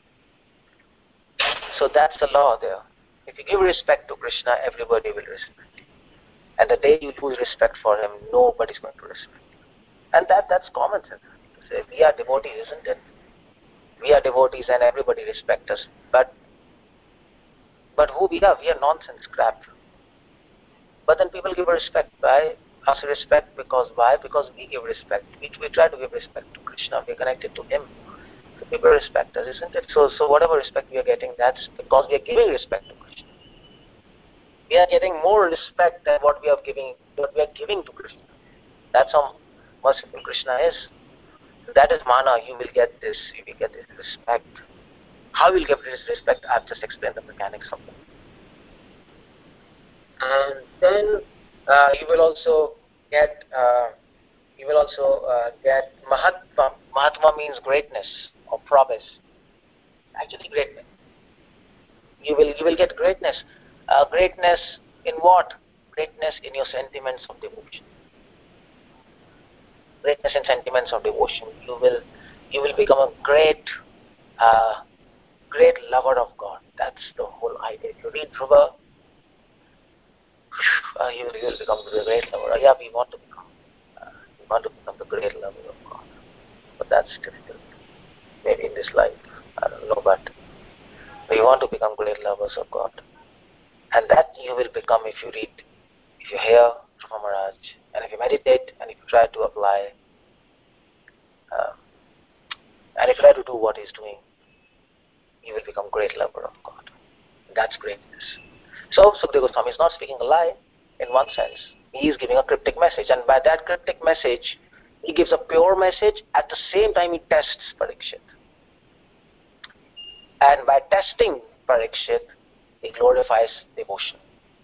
Speaker 2: So that's the law there. If you give respect to Krishna, everybody will respect you. And the day you lose respect for him, nobody's going to respect you. And that's common sense. Say, we are devotees, isn't it? We are devotees and everybody respects us. But who we are nonsense crap. But then people give respect. Why? Us respect because why? Because we give respect. We try to give respect to Krishna. We are connected to him. So people respect us, isn't it? So whatever respect we are getting, that's because we are giving respect to Krishna. We are getting more respect than what we are giving to Krishna. That's how merciful Krishna is. That is mana. You will get this respect. How you will get this respect? I've just explained the mechanics of it. And then you will also get Mahatma. Mahatma means greatness or prowess. Actually, greatness. You will get greatness. Greatness in what? Greatness in your sentiments of devotion. Greatness in sentiments of devotion. You will become a great lover of God. That's the whole idea. If you read Dhruva, you will become the great lover. Yeah, we want to become the great lover of God. But that's difficult. Maybe in this life, I don't know, but we want to become great lovers of God. And that you will become if you hear Dhruva Maharaj, and if you meditate, and if you try to apply, and if you try to do what he's doing, you will become great lover of God. That's greatness. So Sukadeva Goswami is not speaking a lie in one sense. He is giving a cryptic message, and by that cryptic message, he gives a pure message. At the same time, he tests Parikshit. And by testing Parikshit, he glorifies devotion.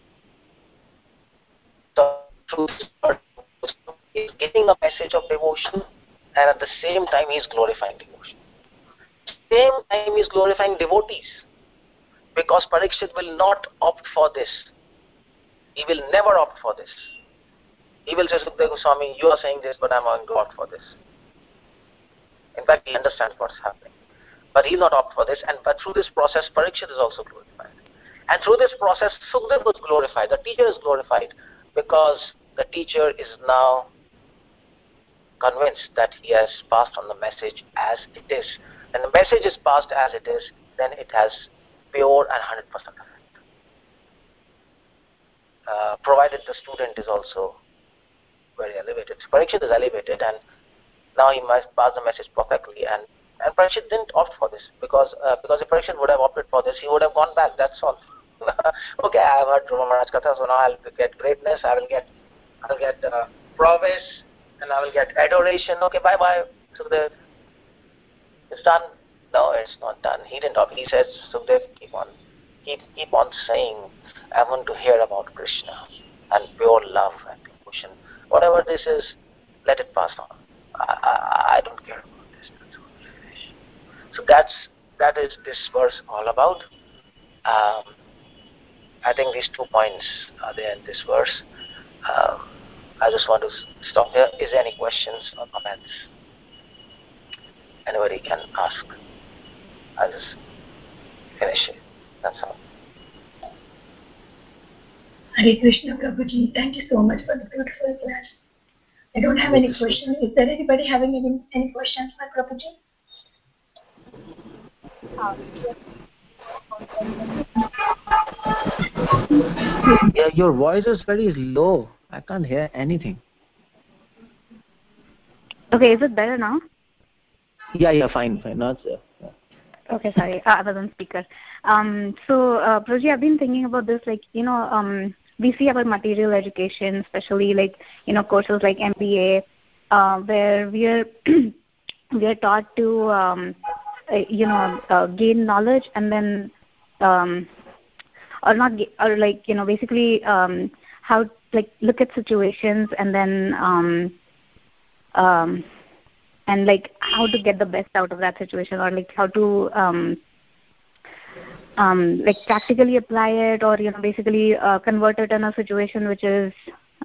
Speaker 2: So through this he is giving a message of devotion, and at the same time, he is glorifying devotion. Same time, he is glorifying devotees. Because Parikshit will not opt for this. He will never opt for this. He will say, Sukadeva Goswami, you are saying this, but I'm going to opt for this. In fact, he understands what's happening. But he will not opt for this. But through this process, Parikshit is also glorified. And through this process, Sukadeva was glorified. The teacher is glorified because the teacher is now convinced that he has passed on the message as it is. And the message is passed as it is, then it has pure and 100% effect. Provided the student is also very elevated. So Parikshit is elevated, and now he must pass the message perfectly. And Parikshit didn't opt for this because if Parikshit would have opted for this, he would have gone back. That's all. Okay, I have heard Dhruva Maharaj Katha, so now I'll get greatness, I'll get prowess, and I will get adoration. Okay, bye-bye. Sukhdev, it's done. No, it's not done. He didn't talk. He says, Sukhdev, keep on saying, I want to hear about Krishna and pure love and devotion. Whatever this is, let it pass on. I don't care about this. So that is this verse all about. I think these 2 points are there in this verse. I just want to stop here. Is there any questions or comments? Anybody can ask. I'll just finish it. That's all.
Speaker 1: Hare Krishna, Prabhuji. Thank you so much for the beautiful class. I don't have any questions. Is there anybody having any questions for Prabhuji?
Speaker 2: Yeah, your voice is very low. I can't hear anything.
Speaker 3: Okay, is it better now?
Speaker 2: Yeah, fine. Now it's there. Yeah.
Speaker 3: Okay, sorry, I was on speaker. Prabhuji, I've been thinking about this, we see about material education, especially courses like MBA, where we are taught to gain knowledge and then basically how look at situations and then and how to get the best out of that situation, or how to practically apply it, or basically convert it in a situation which is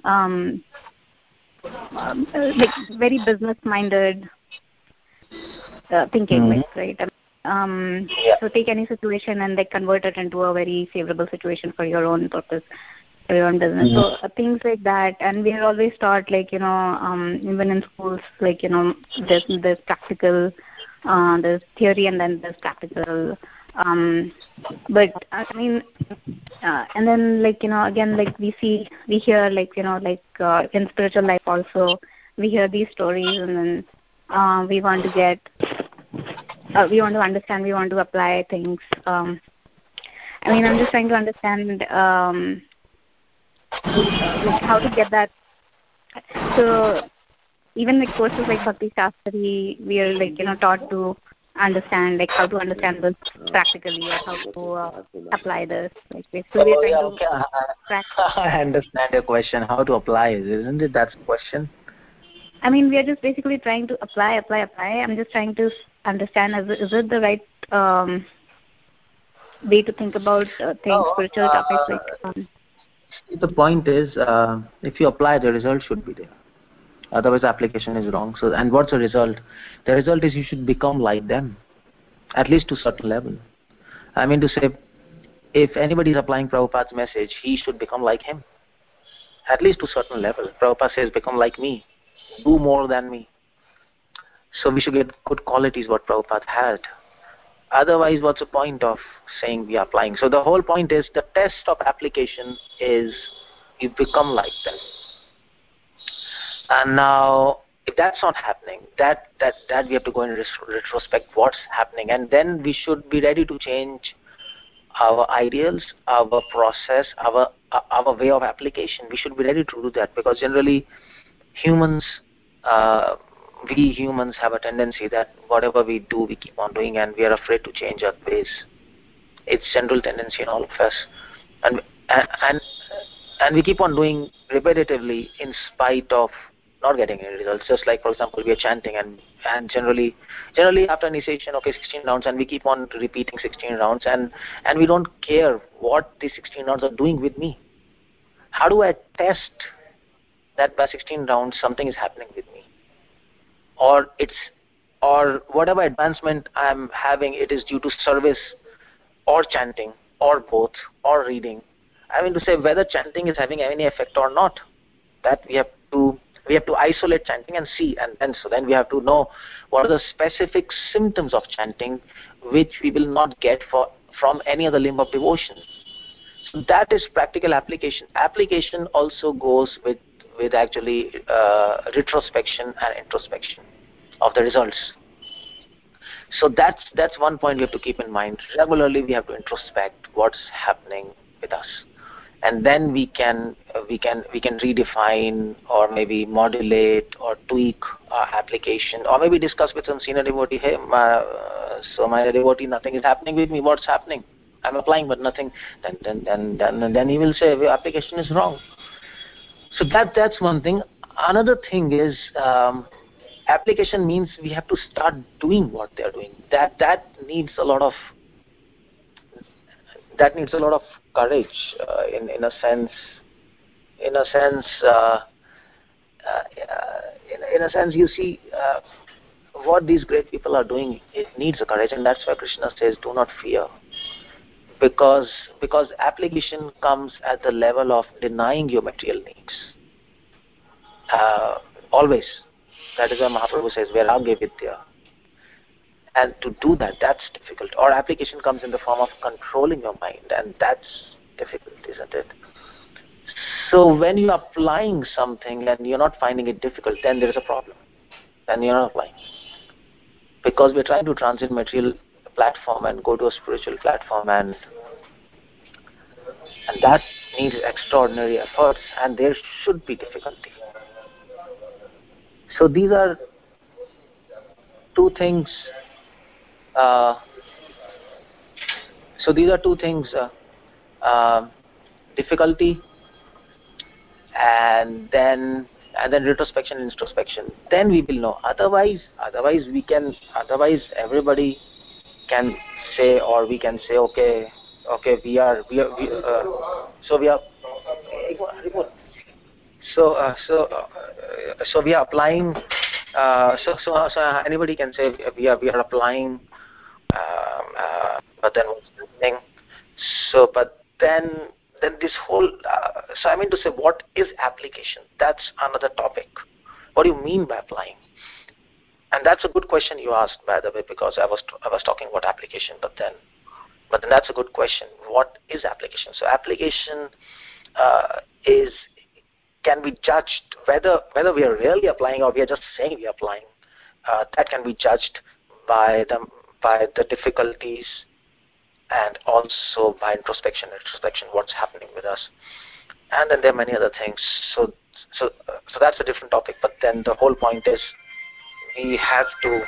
Speaker 3: very business minded thinking, right? So take any situation and convert it into a very favorable situation for your own purpose, for your own business. So things like that. And we are always taught even in schools, there's practical, there's theory, and then there's practical. But I mean, and then again, we hear in spiritual life also, we hear these stories, and then we want to understand, we want to apply things. I mean, I'm just trying to understand how to get that. So even courses like Bhakti Shastri, we are taught to understand how to understand this practically, or how to apply this. Basically we're trying to practice.
Speaker 2: I understand your question. How to apply it, isn't it? That's the question.
Speaker 3: I mean, we are just basically trying to apply. I'm just trying to understand, is it the right way to think about things, spiritual topics?
Speaker 2: The point is, if you apply, the result should be there. Otherwise, the application is wrong. So, and what's the result? The result is you should become like them, at least to a certain level. I mean to say, if anybody is applying Prabhupada's message, he should become like him, at least to a certain level. Prabhupada says, become like me, do more than me. So we should get good qualities what Prabhupada had. Otherwise, what's the point of saying we are applying? So the whole point is, the test of application is you become like them. And now, if that's not happening, that we have to go and retrospect what's happening, and then we should be ready to change our ideals, our process, our way of application. We should be ready to do that, because generally, we humans have a tendency that whatever we do, we keep on doing, and we are afraid to change our ways. It's general tendency in all of us, and we keep on doing repetitively in spite of not getting any results. Just like, for example, we are chanting, and generally after initiation, 16 rounds, and we keep on repeating 16 rounds, and we don't care what the 16 rounds are doing with me. How do I test that by 16 rounds something is happening with me, or whatever advancement I'm having, it is due to service or chanting or both or reading? I mean to say, whether chanting is having any effect or not, that we have to isolate chanting and see, and then we have to know what are the specific symptoms of chanting which we will not get from any other limb of devotion. So that is practical application. Application also goes with actually retrospection and introspection of the results. So that's one point we have to keep in mind. Regularly we have to introspect what's happening with us, and then we can redefine or maybe modulate or tweak our application, or maybe discuss with some senior devotee. Hey, my devotee, nothing is happening with me. What's happening? I'm applying, but nothing. Then he will say your application is wrong. So that's one thing. Another thing is application means we have to start doing what they are doing. That needs a lot of courage. In a sense, you see what these great people are doing. It needs a courage, and that's why Krishna says, "Do not fear," because application comes at the level of denying your material needs. Always. That is why Mahaprabhu says, Vairagya Vidya. And to do that, that's difficult. Or application comes in the form of controlling your mind, and that's difficult, isn't it? So when you're applying something and you're not finding it difficult, then there is a problem. Then you're not applying. Because we're trying to transit material platform and go to a spiritual platform, and that needs extraordinary efforts, and there should be difficulty. So these are two things. Difficulty, and then retrospection and introspection. Then we will know. Otherwise everybody can say, or we can say, okay, we are. So we are applying. So anybody can say we are applying, but then what's happening? So, but then this whole. So I mean to say, what is application? That's another topic. What do you mean by applying? And that's a good question you asked, by the way, because I was talking about application, but then that's a good question. What is application? So application can be judged whether we are really applying or we are just saying we are applying. That can be judged by the difficulties, and also by introspection, what's happening with us, and then there are many other things. So that's a different topic. But then the whole point is we have to.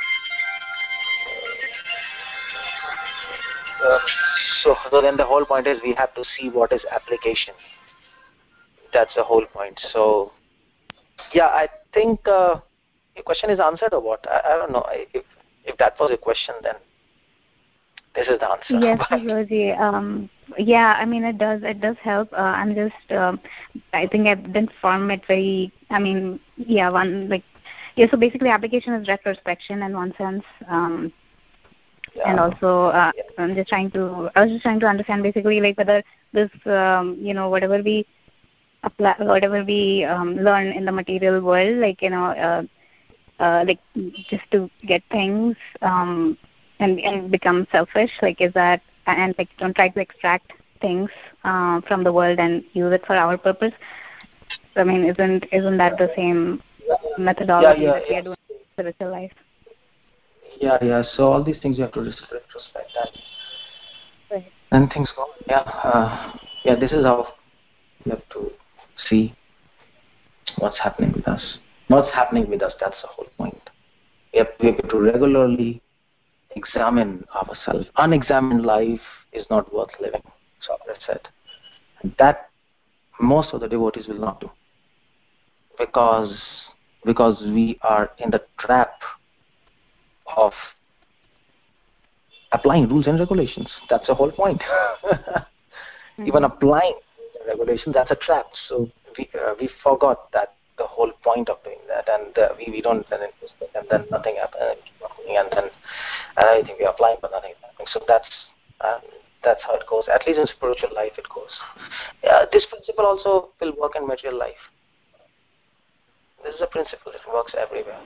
Speaker 2: So then the whole point is we have to see what is application. That's the whole point. So, yeah, I think your question is answered, or what? I don't know. If that was a question, then this is the answer.
Speaker 3: Yes, Guruji. Yeah, I mean, it does help. I'm just, I think I didn't form it very, I mean, yeah, so basically application is retrospection in one sense. And also, I was just trying to understand basically like whether this, whatever we apply, whatever we learn in the material world, like like just to get things and become selfish, like is that, and like don't try to extract things from the world and use it for our purpose. So, I mean, isn't that the same methodology that we are doing in spiritual life?
Speaker 2: Yeah. So all these things you have to retrospect and things go. Yeah. This is how you have to see what's happening with us. What's happening with us, that's the whole point. We have to regularly examine ourselves. Unexamined life is not worth living, Socrates said. And that most of the devotees will not do. Because we are in the trap of applying rules and regulations. That's the whole point. Even applying regulations, that's a trap. So we forgot that the whole point of doing that, and we don't then introspect, and then nothing happens, and then I think we are applying, but nothing is happening. So that's how it goes. At least in spiritual life, it goes. This principle also will work in material life. This is a principle. It works everywhere.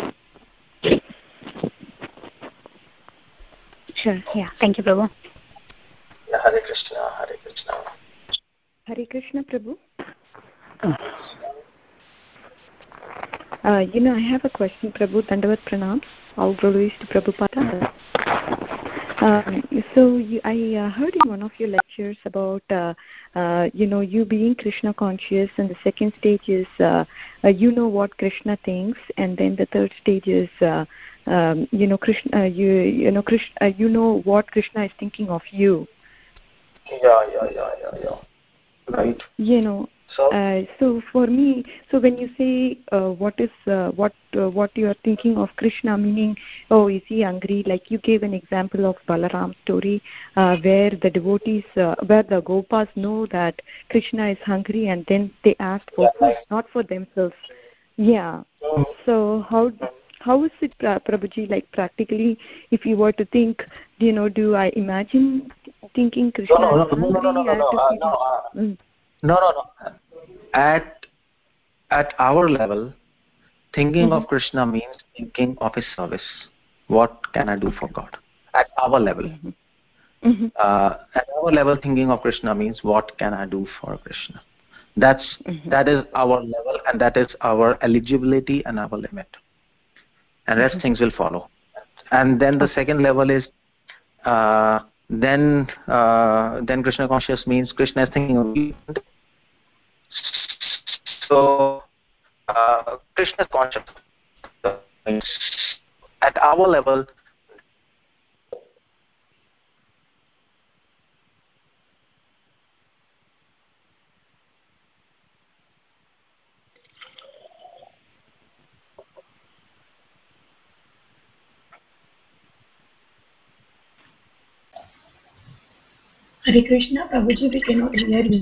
Speaker 3: Sure. Yeah. Thank you, Prabhu.
Speaker 2: Yeah, Hare Krishna. Hare Krishna.
Speaker 4: Hare Krishna, Prabhu. I have a question, Prabhu. Dandavat Pranam. All glories to Prabhupada. I heard in one of your lectures about you being Krishna conscious, and the second stage is you know what Krishna thinks, and then the third stage is Krishna you know what Krishna is thinking of you.
Speaker 2: Yeah. Right.
Speaker 4: So for me, so when you say what you are thinking of Krishna, meaning, oh, is he hungry? Like you gave an example of Balaram story where the devotees, where the Gopas know that Krishna is hungry, and then they ask for food, not for themselves. Yeah. So how is it, Prabhuji, like practically, if you were to think, do I imagine thinking Krishna is hungry?
Speaker 2: No. At our level, thinking of Krishna means thinking of his service. What can I do for God? At our level. At our level, thinking of Krishna means what can I do for Krishna? That is our level, and that is our eligibility and our limit. And rest things will follow. And then the second level is then Krishna conscious means Krishna is thinking of you. So Krishna conscious means at our level.
Speaker 1: Hare Krishna, Prabhuji, we cannot hear you.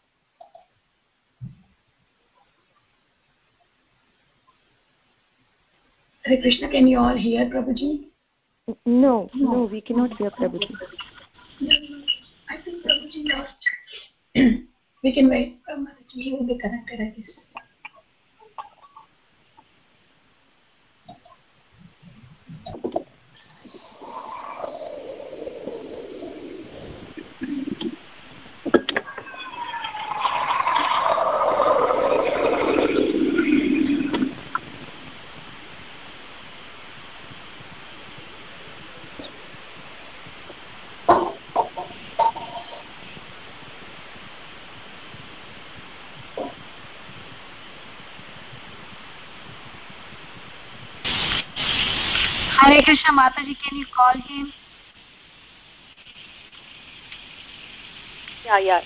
Speaker 1: Hare Krishna, can you all hear Prabhuji?
Speaker 4: No, we cannot hear Prabhuji.
Speaker 1: I think Prabhuji lost. We can wait for Mataji. He will be connected, I guess. Hare Krishna, Mataji, can you call him?
Speaker 3: Yeah.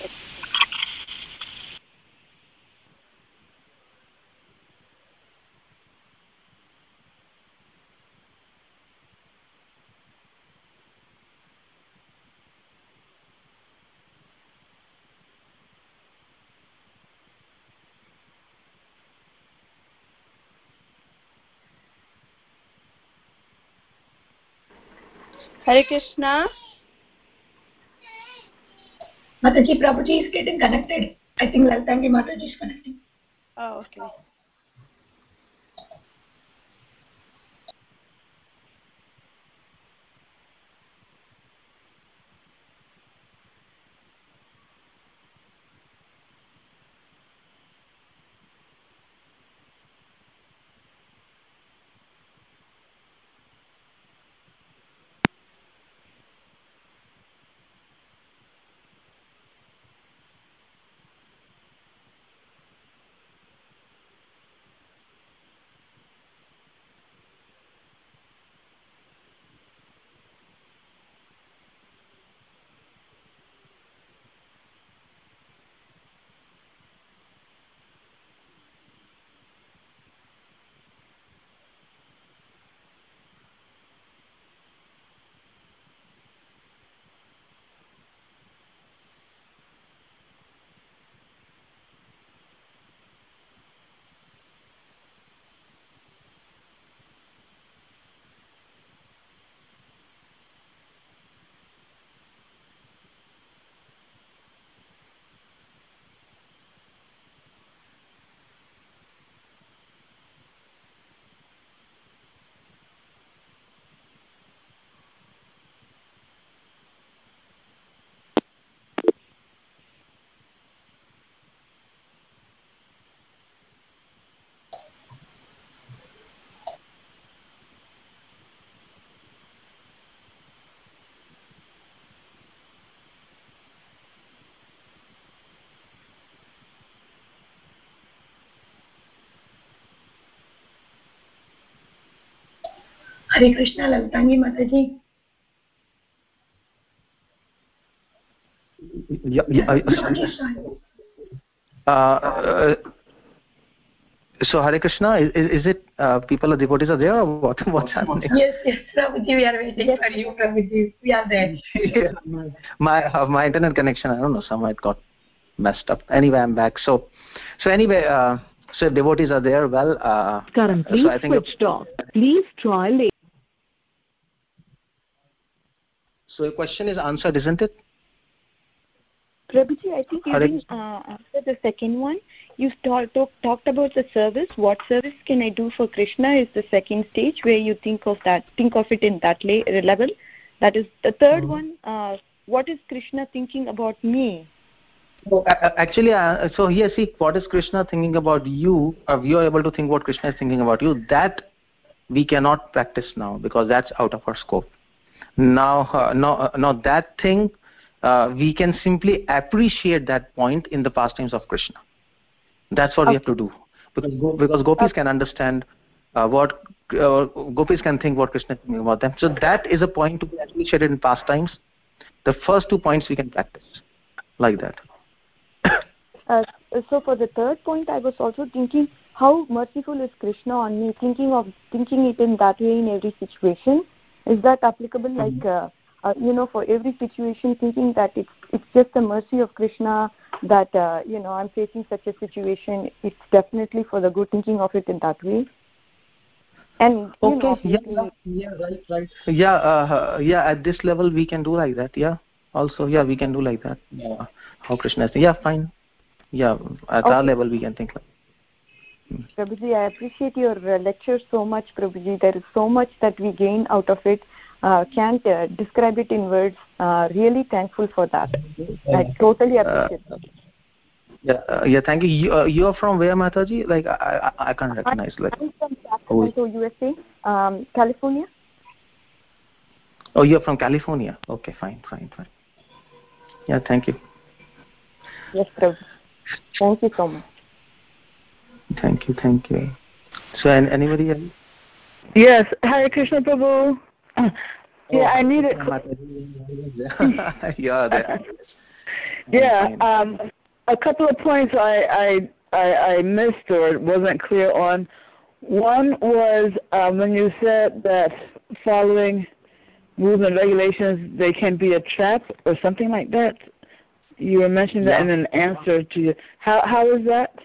Speaker 5: Hare Krishna.
Speaker 1: Mataji, Prabhuji is getting connected. I think Lalitangi Mataji is connecting.
Speaker 5: Oh, okay.
Speaker 1: Hare Krishna, Lalitangi Mataji.
Speaker 2: So Hare Krishna, is it people or devotees are there, or what's happening?
Speaker 1: Yes, Prabhuji, we are waiting for you, Prabhuji. We are there.
Speaker 2: Yeah, my internet connection, I don't know, somehow it got messed up. Anyway, I'm back. So anyway, so if devotees are there, well,
Speaker 6: currently
Speaker 2: so I think
Speaker 6: switched off. Please try later.
Speaker 2: So your question is answered, isn't it?
Speaker 4: Prabhuji, I think you didn't answer the second one. You talked about the service. What service can I do for Krishna is the second stage where you think of it in that level. That is the third one. What is Krishna thinking about me?
Speaker 2: Actually, so here, see, what is Krishna thinking about you? You are able to think what Krishna is thinking about you. That we cannot practice now because that's out of our scope. Now that thing, we can simply appreciate that point in the pastimes of Krishna. That's what we have to do, because gopis can understand what gopis can think what Krishna is thinking about them. So that is a point to be appreciated in pastimes. The first 2 points we can practice like that.
Speaker 4: So for the third point, I was also thinking, how merciful is Krishna on me? Thinking it in that way in every situation. Is that applicable? Like for every situation, thinking that it's just the mercy of Krishna that I'm facing such a situation. It's definitely for the good. Thinking of it in that way. And
Speaker 2: right. Yeah. At this level, we can do like that. Yeah. Also, yeah, we can do like that. How Krishna is. Yeah, fine. Yeah, at our level, we can think like.
Speaker 4: Prabhuji, I appreciate your lecture so much, Prabhuji. There is so much that we gain out of it. Can't describe it in words. Really thankful for that. I totally appreciate that.
Speaker 2: Yeah. Thank you. You are from where, Mataji? Like I can't recognize.
Speaker 4: I'm from Sacramento, USA, California.
Speaker 2: Oh, you're from California. Okay, fine. Yeah, thank you.
Speaker 4: Yes, Prabhuji. Thank you so much.
Speaker 2: Thank you. So, anybody else?
Speaker 6: Yes, Hare Krishna Prabhu. Yeah, I need it.
Speaker 2: Yeah, there.
Speaker 6: Yeah, a couple of points I missed or wasn't clear on. One was when you said that following rules and regulations, they can be a trap or something like that. You were mentioning that in an answer to you. How is that?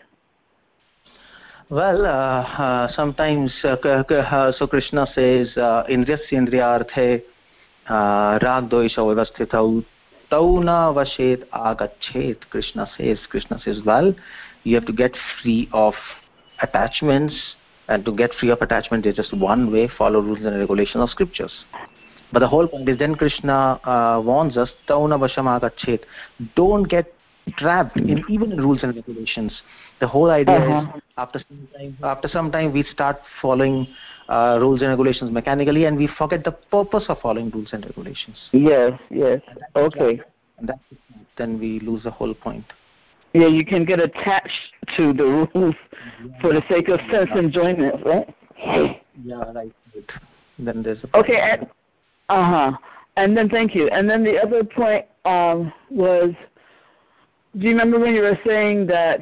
Speaker 2: Well, sometimes so Krishna says indriyasya indriyarthe rag doisha vyavasthitau tau na vashet agachet. Krishna says, well, you have to get free of attachments, and to get free of attachment there's just one way: follow rules and regulations of scriptures. But the whole point is, then Krishna warns us, tau na vasham agachet. Don't get trapped in even rules and regulations. The whole idea is after some time we start following rules and regulations mechanically, and we forget the purpose of following rules and regulations.
Speaker 6: Yes. Okay.
Speaker 2: And then we lose the whole point.
Speaker 6: Yeah, you can get attached to the rules for the sake of sense enjoyment, right?
Speaker 2: Yeah, right. Then there's a problem.
Speaker 6: Okay. And then thank you. And then the other point was, do you remember when you were saying that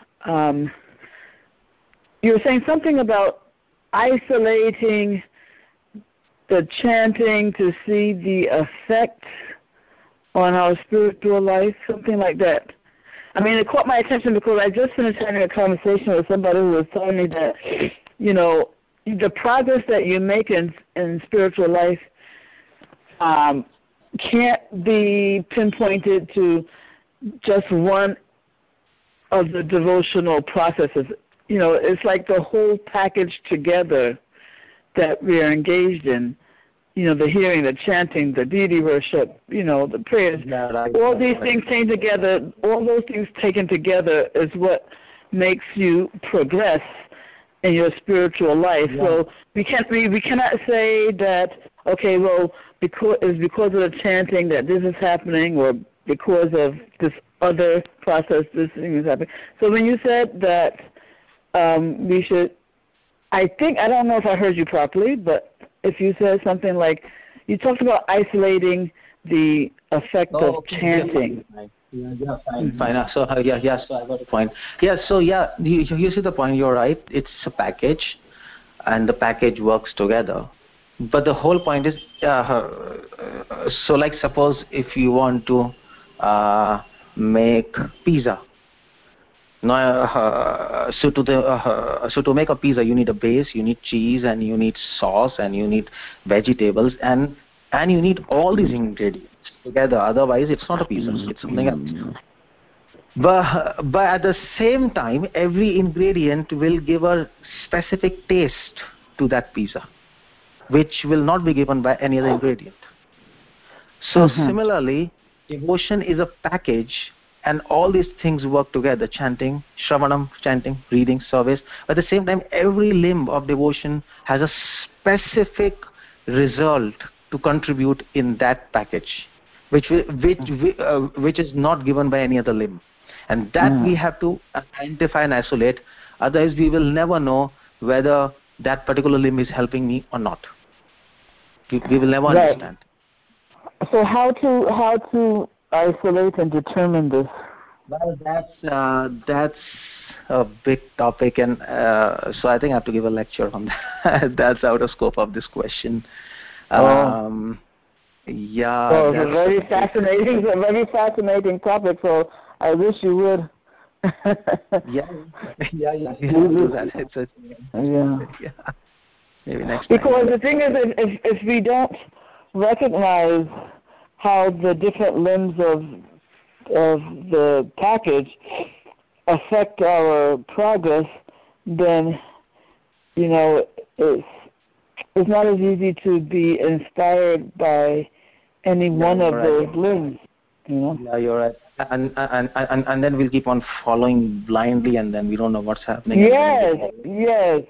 Speaker 6: you were saying something about isolating the chanting to see the effect on our spiritual life, something like that? I mean, it caught my attention because I just finished having a conversation with somebody who was telling me that, the progress that you make in spiritual life can't be pinpointed to just one of the devotional processes. It's like the whole package together that we are engaged in. The hearing, the chanting, the deity worship, the prayers. All these things taken together, all those things taken together is what makes you progress in your spiritual life. Yeah. So we cannot say that, okay, well, because of the chanting that this is happening, or because of this other process this thing is happening. So when you said that we should, I don't know if I heard you properly, but if you said something like, you talked about isolating the effect of chanting.
Speaker 2: Yeah, fine. So so I got the point. You see the point. You're right. It's a package, and the package works together. But the whole point is, so like suppose if you want to make pizza. Now, so to make a pizza, you need a base, you need cheese, and you need sauce, and you need vegetables, and you need all these ingredients together. Otherwise, it's not a pizza; it's something else. But at the same time, every ingredient will give a specific taste to that pizza, which will not be given by any other ingredient. So similarly, devotion is a package, and all these things work together: chanting, shravanam, chanting, reading, service. At the same time, every limb of devotion has a specific result to contribute in that package, which is not given by any other limb. And that we have to identify and isolate. Otherwise, we will never know whether that particular limb is helping me or not. We will never understand.
Speaker 6: So how to isolate and determine this?
Speaker 2: Well, that's a big topic, and so I think I have to give a lecture on that. That's out of scope of this question.
Speaker 6: So it's a very fascinating topic. So I wish you would.
Speaker 2: Yeah. Do that. Maybe next time.
Speaker 6: Because the thing is, if we don't recognize how the different limbs of the package affect our progress, then it's not as easy to be inspired by any one of those limbs.
Speaker 2: Yeah, you're right. And then we'll keep on following blindly, and then we don't know what's happening.
Speaker 6: Yes.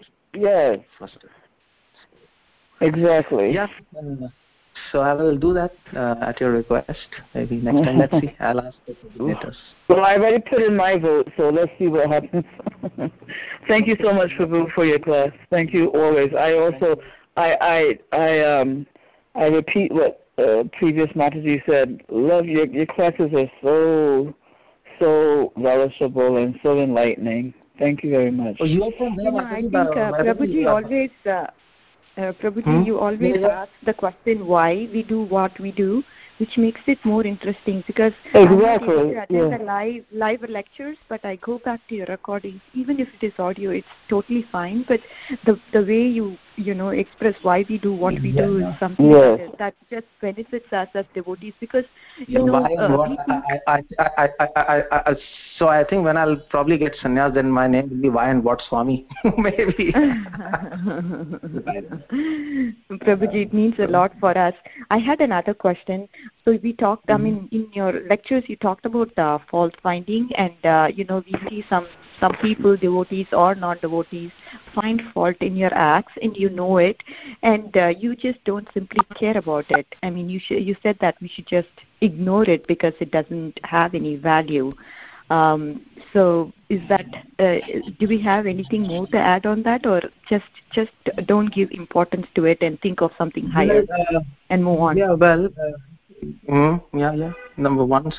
Speaker 6: Exactly.
Speaker 2: Yeah. So I will do that at your request. Maybe next time. Let's see. I'll ask the coordinators.
Speaker 6: Well, I already put in my vote, so let's see what happens. Thank you so much, Prabhu, for your class. Thank you always. I also I repeat what previous Mataji said. Love your classes are so relishable and so enlightening. Thank you very much.
Speaker 4: I think Prabhuji always. Prabhuji, you always ask the question why we do what we do, which makes it more interesting, because I'm not able to attend the live lectures, but I go back to your recordings. Even if it is audio, it's totally fine. But the way you express why we do what we do is something that just benefits us as devotees, because
Speaker 2: so I think when I'll probably get sannyas, then my name will be Why and What Swami. Maybe.
Speaker 4: Prabhuji, it means a lot for us. I had another question. So we talked, in your lectures, you talked about fault finding, and we see some people, devotees or non-devotees, find fault in your acts, and you know it, and you just don't simply care about it. I mean, you said that we should just ignore it because it doesn't have any value. So is that? Do we have anything more to add on that, or just don't give importance to it and think of something higher and move on?
Speaker 2: Yeah, well, number one.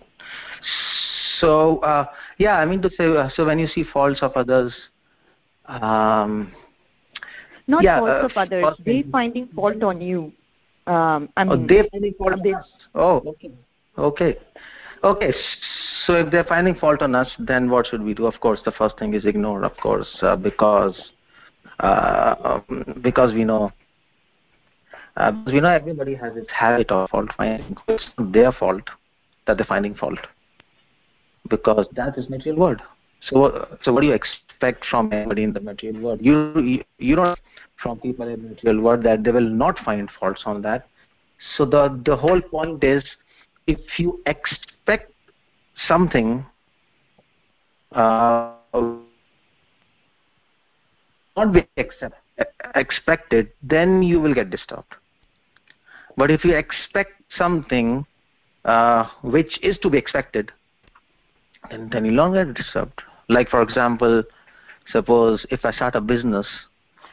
Speaker 2: I mean to say, so when you see faults of others,
Speaker 4: not faults of others, they finding fault on you.
Speaker 2: They finding fault on us. Oh, okay. So if they're finding fault on us, then what should we do? Of course, the first thing is ignore, of course, because we know. Everybody has its habit of fault finding. It's not their fault that they're finding fault, because that is material world. So what do you expect from anybody in the material world? You don't from people in the material world that they will not find faults on that. So the whole point is, if you expect something not be expected, then you will get disturbed. But if you expect something which is to be expected, then you don't get disturbed. Like, for example, suppose if I start a business,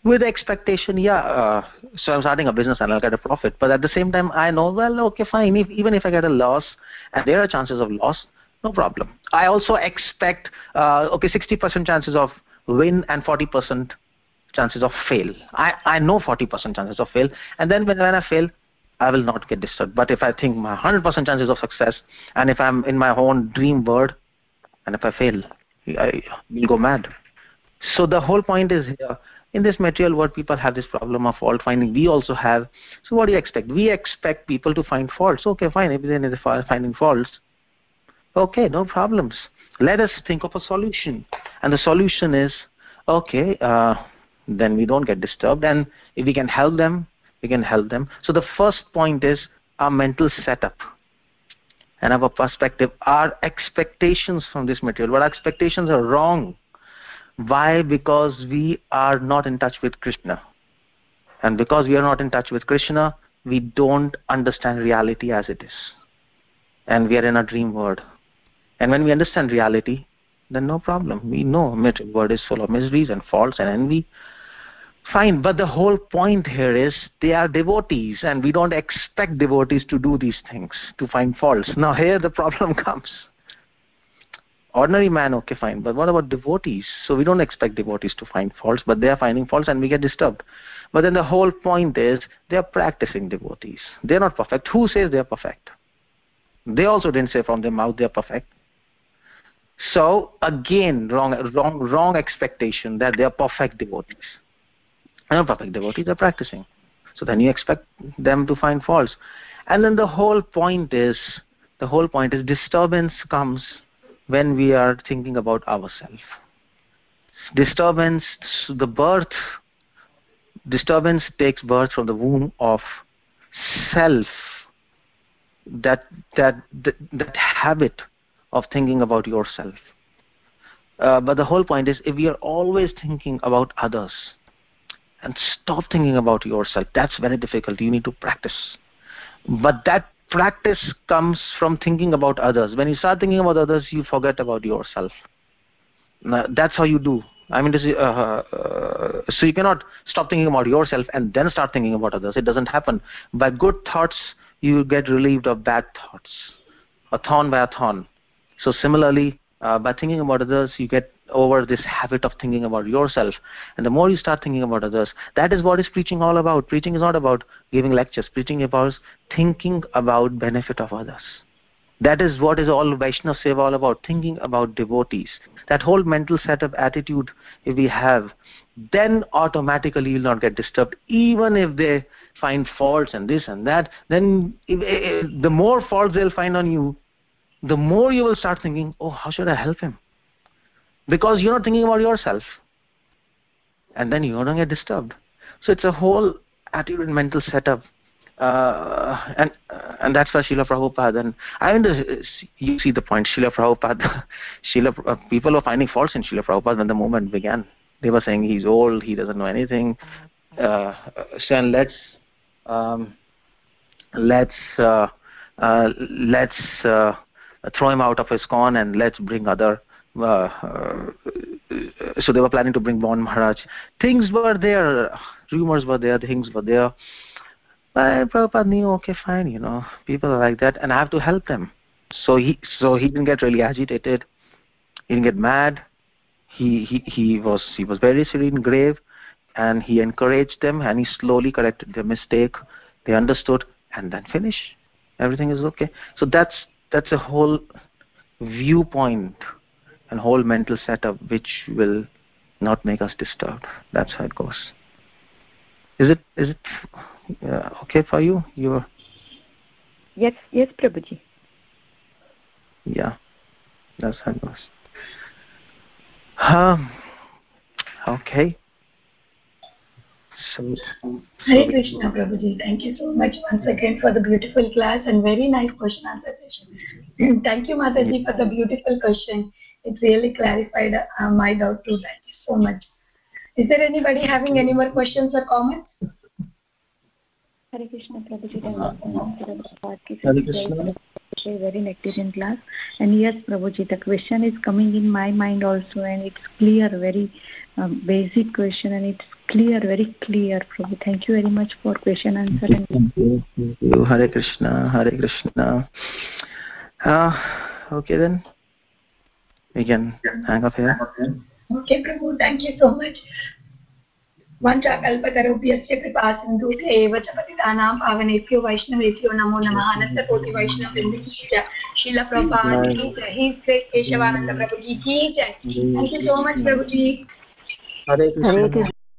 Speaker 2: with expectation, so I'm starting a business and I'll get a profit, but at the same time I know, well, okay, fine, even if I get a loss, and there are chances of loss, no problem. I also expect 60% chances of win and 40% chances of fail. I know 40% chances of fail, and then when I fail, I will not get disturbed. But if I think my 100% chances of success, and if I'm in my own dream world, and if I fail, I will go mad. So the whole point is here, in this material world, people have this problem of fault finding. We also have. So what do you expect? We expect people to find faults. Okay, fine. If they're finding faults, okay, no problems. Let us think of a solution. And the solution is, okay, then we don't get disturbed. And if we can help them, we can help them. So the first point is our mental setup and our perspective, our expectations from this material. Our expectations are wrong. Why? Because we are not in touch with Krishna. And because we are not in touch with Krishna, we don't understand reality as it is. And we are in a dream world. And when we understand reality, then no problem. We know material world is full of miseries and faults and envy. Fine, but the whole point here is they are devotees, and we don't expect devotees to do these things, to find faults. Now here the problem comes. Ordinary man, okay, fine, but what about devotees? So we don't expect devotees to find faults, but they are finding faults and we get disturbed. But then the whole point is they are practicing devotees. They are not perfect. Who says they are perfect? They also didn't say from their mouth they are perfect. So again, wrong expectation that they are perfect devotees. They are not perfect devotees, they are practicing. So then you expect them to find faults. And then the whole point is disturbance comes when we are thinking about ourselves. Disturbance takes birth from the womb of self, that habit of thinking about yourself. But the whole point is, if we are always thinking about others and stop thinking about yourself, that's very difficult. You need to practice. But that practice comes from thinking about others. When you start thinking about others, you forget about yourself. Now, that's how you do. I mean, so you cannot stop thinking about yourself and then start thinking about others. It doesn't happen. By good thoughts, you get relieved of bad thoughts, a thorn by a thorn. So similarly, by thinking about others, you get over this habit of thinking about yourself. And the more you start thinking about others, that is what is preaching all about. Preaching is not about giving lectures. Preaching about thinking about benefit of others. That is what is all Vaishnava Seva all about, thinking about devotees. That whole mental setup, attitude, if we have, then automatically you'll not get disturbed. Even if they find faults and this and that, then the more faults they'll find on you, the more you will start thinking, oh, how should I help him? Because you're not thinking about yourself. And then you don't get disturbed. So it's a whole attitude and mental setup. And that's why Srila Prabhupada, and I mean, you see the point, Srila Prabhupada, people were finding faults in Srila Prabhupada when the movement began. They were saying he's old, he doesn't know anything. So let's throw him out of ISKCON and let's bring other. So they were planning to bring Mohan Maharaj. Things were there, rumors were there, things were there. But Prabhupada knew, okay, fine, people are like that, and I have to help them. So he didn't get really agitated. He didn't get mad. He was very serene, grave, and he encouraged them, and he slowly corrected their mistake. They understood, and then finish. Everything is okay. So that's a whole viewpoint and whole mental setup which will not make us disturbed. That's how it goes. Is it okay for you?
Speaker 4: Yes, Prabhuji.
Speaker 2: Yeah, that's how it goes. Okay. So,
Speaker 1: Hare Krishna, Prabhuji. Thank you so much once again for the beautiful class and very nice question answer session. Thank you, Mataji, for the beautiful question. It really clarified my doubt too. Thank you so much. Is there anybody having any more questions or comments?
Speaker 3: Hare Krishna, Prabhuji.
Speaker 2: Hare Krishna.
Speaker 4: Okay, very Nectarian class. And yes, Prabhuji, the question is coming in my mind also, and it's clear, very basic question, and it's clear, very clear, Prabhu. Thank you very much for question answer.
Speaker 2: Thank you. Hare Krishna, Hare Krishna. Okay then, we can hang up here.
Speaker 1: Okay, Prabhu, thank you so much. वञ्चाकल्पतरुभ्यश्च कृपासिन्धुभ्य एव च पतितानां पावनेभ्यो वैष्णवेभ्यो नमो नमः अनन्तकोटि वैष्णववृन्द की जय श्रील प्रभुपाद की जय ही ग्रेट केशवानंद प्रभु जी की जय थैंक यू सो मच प्रभु जी
Speaker 2: हरे कृष्ण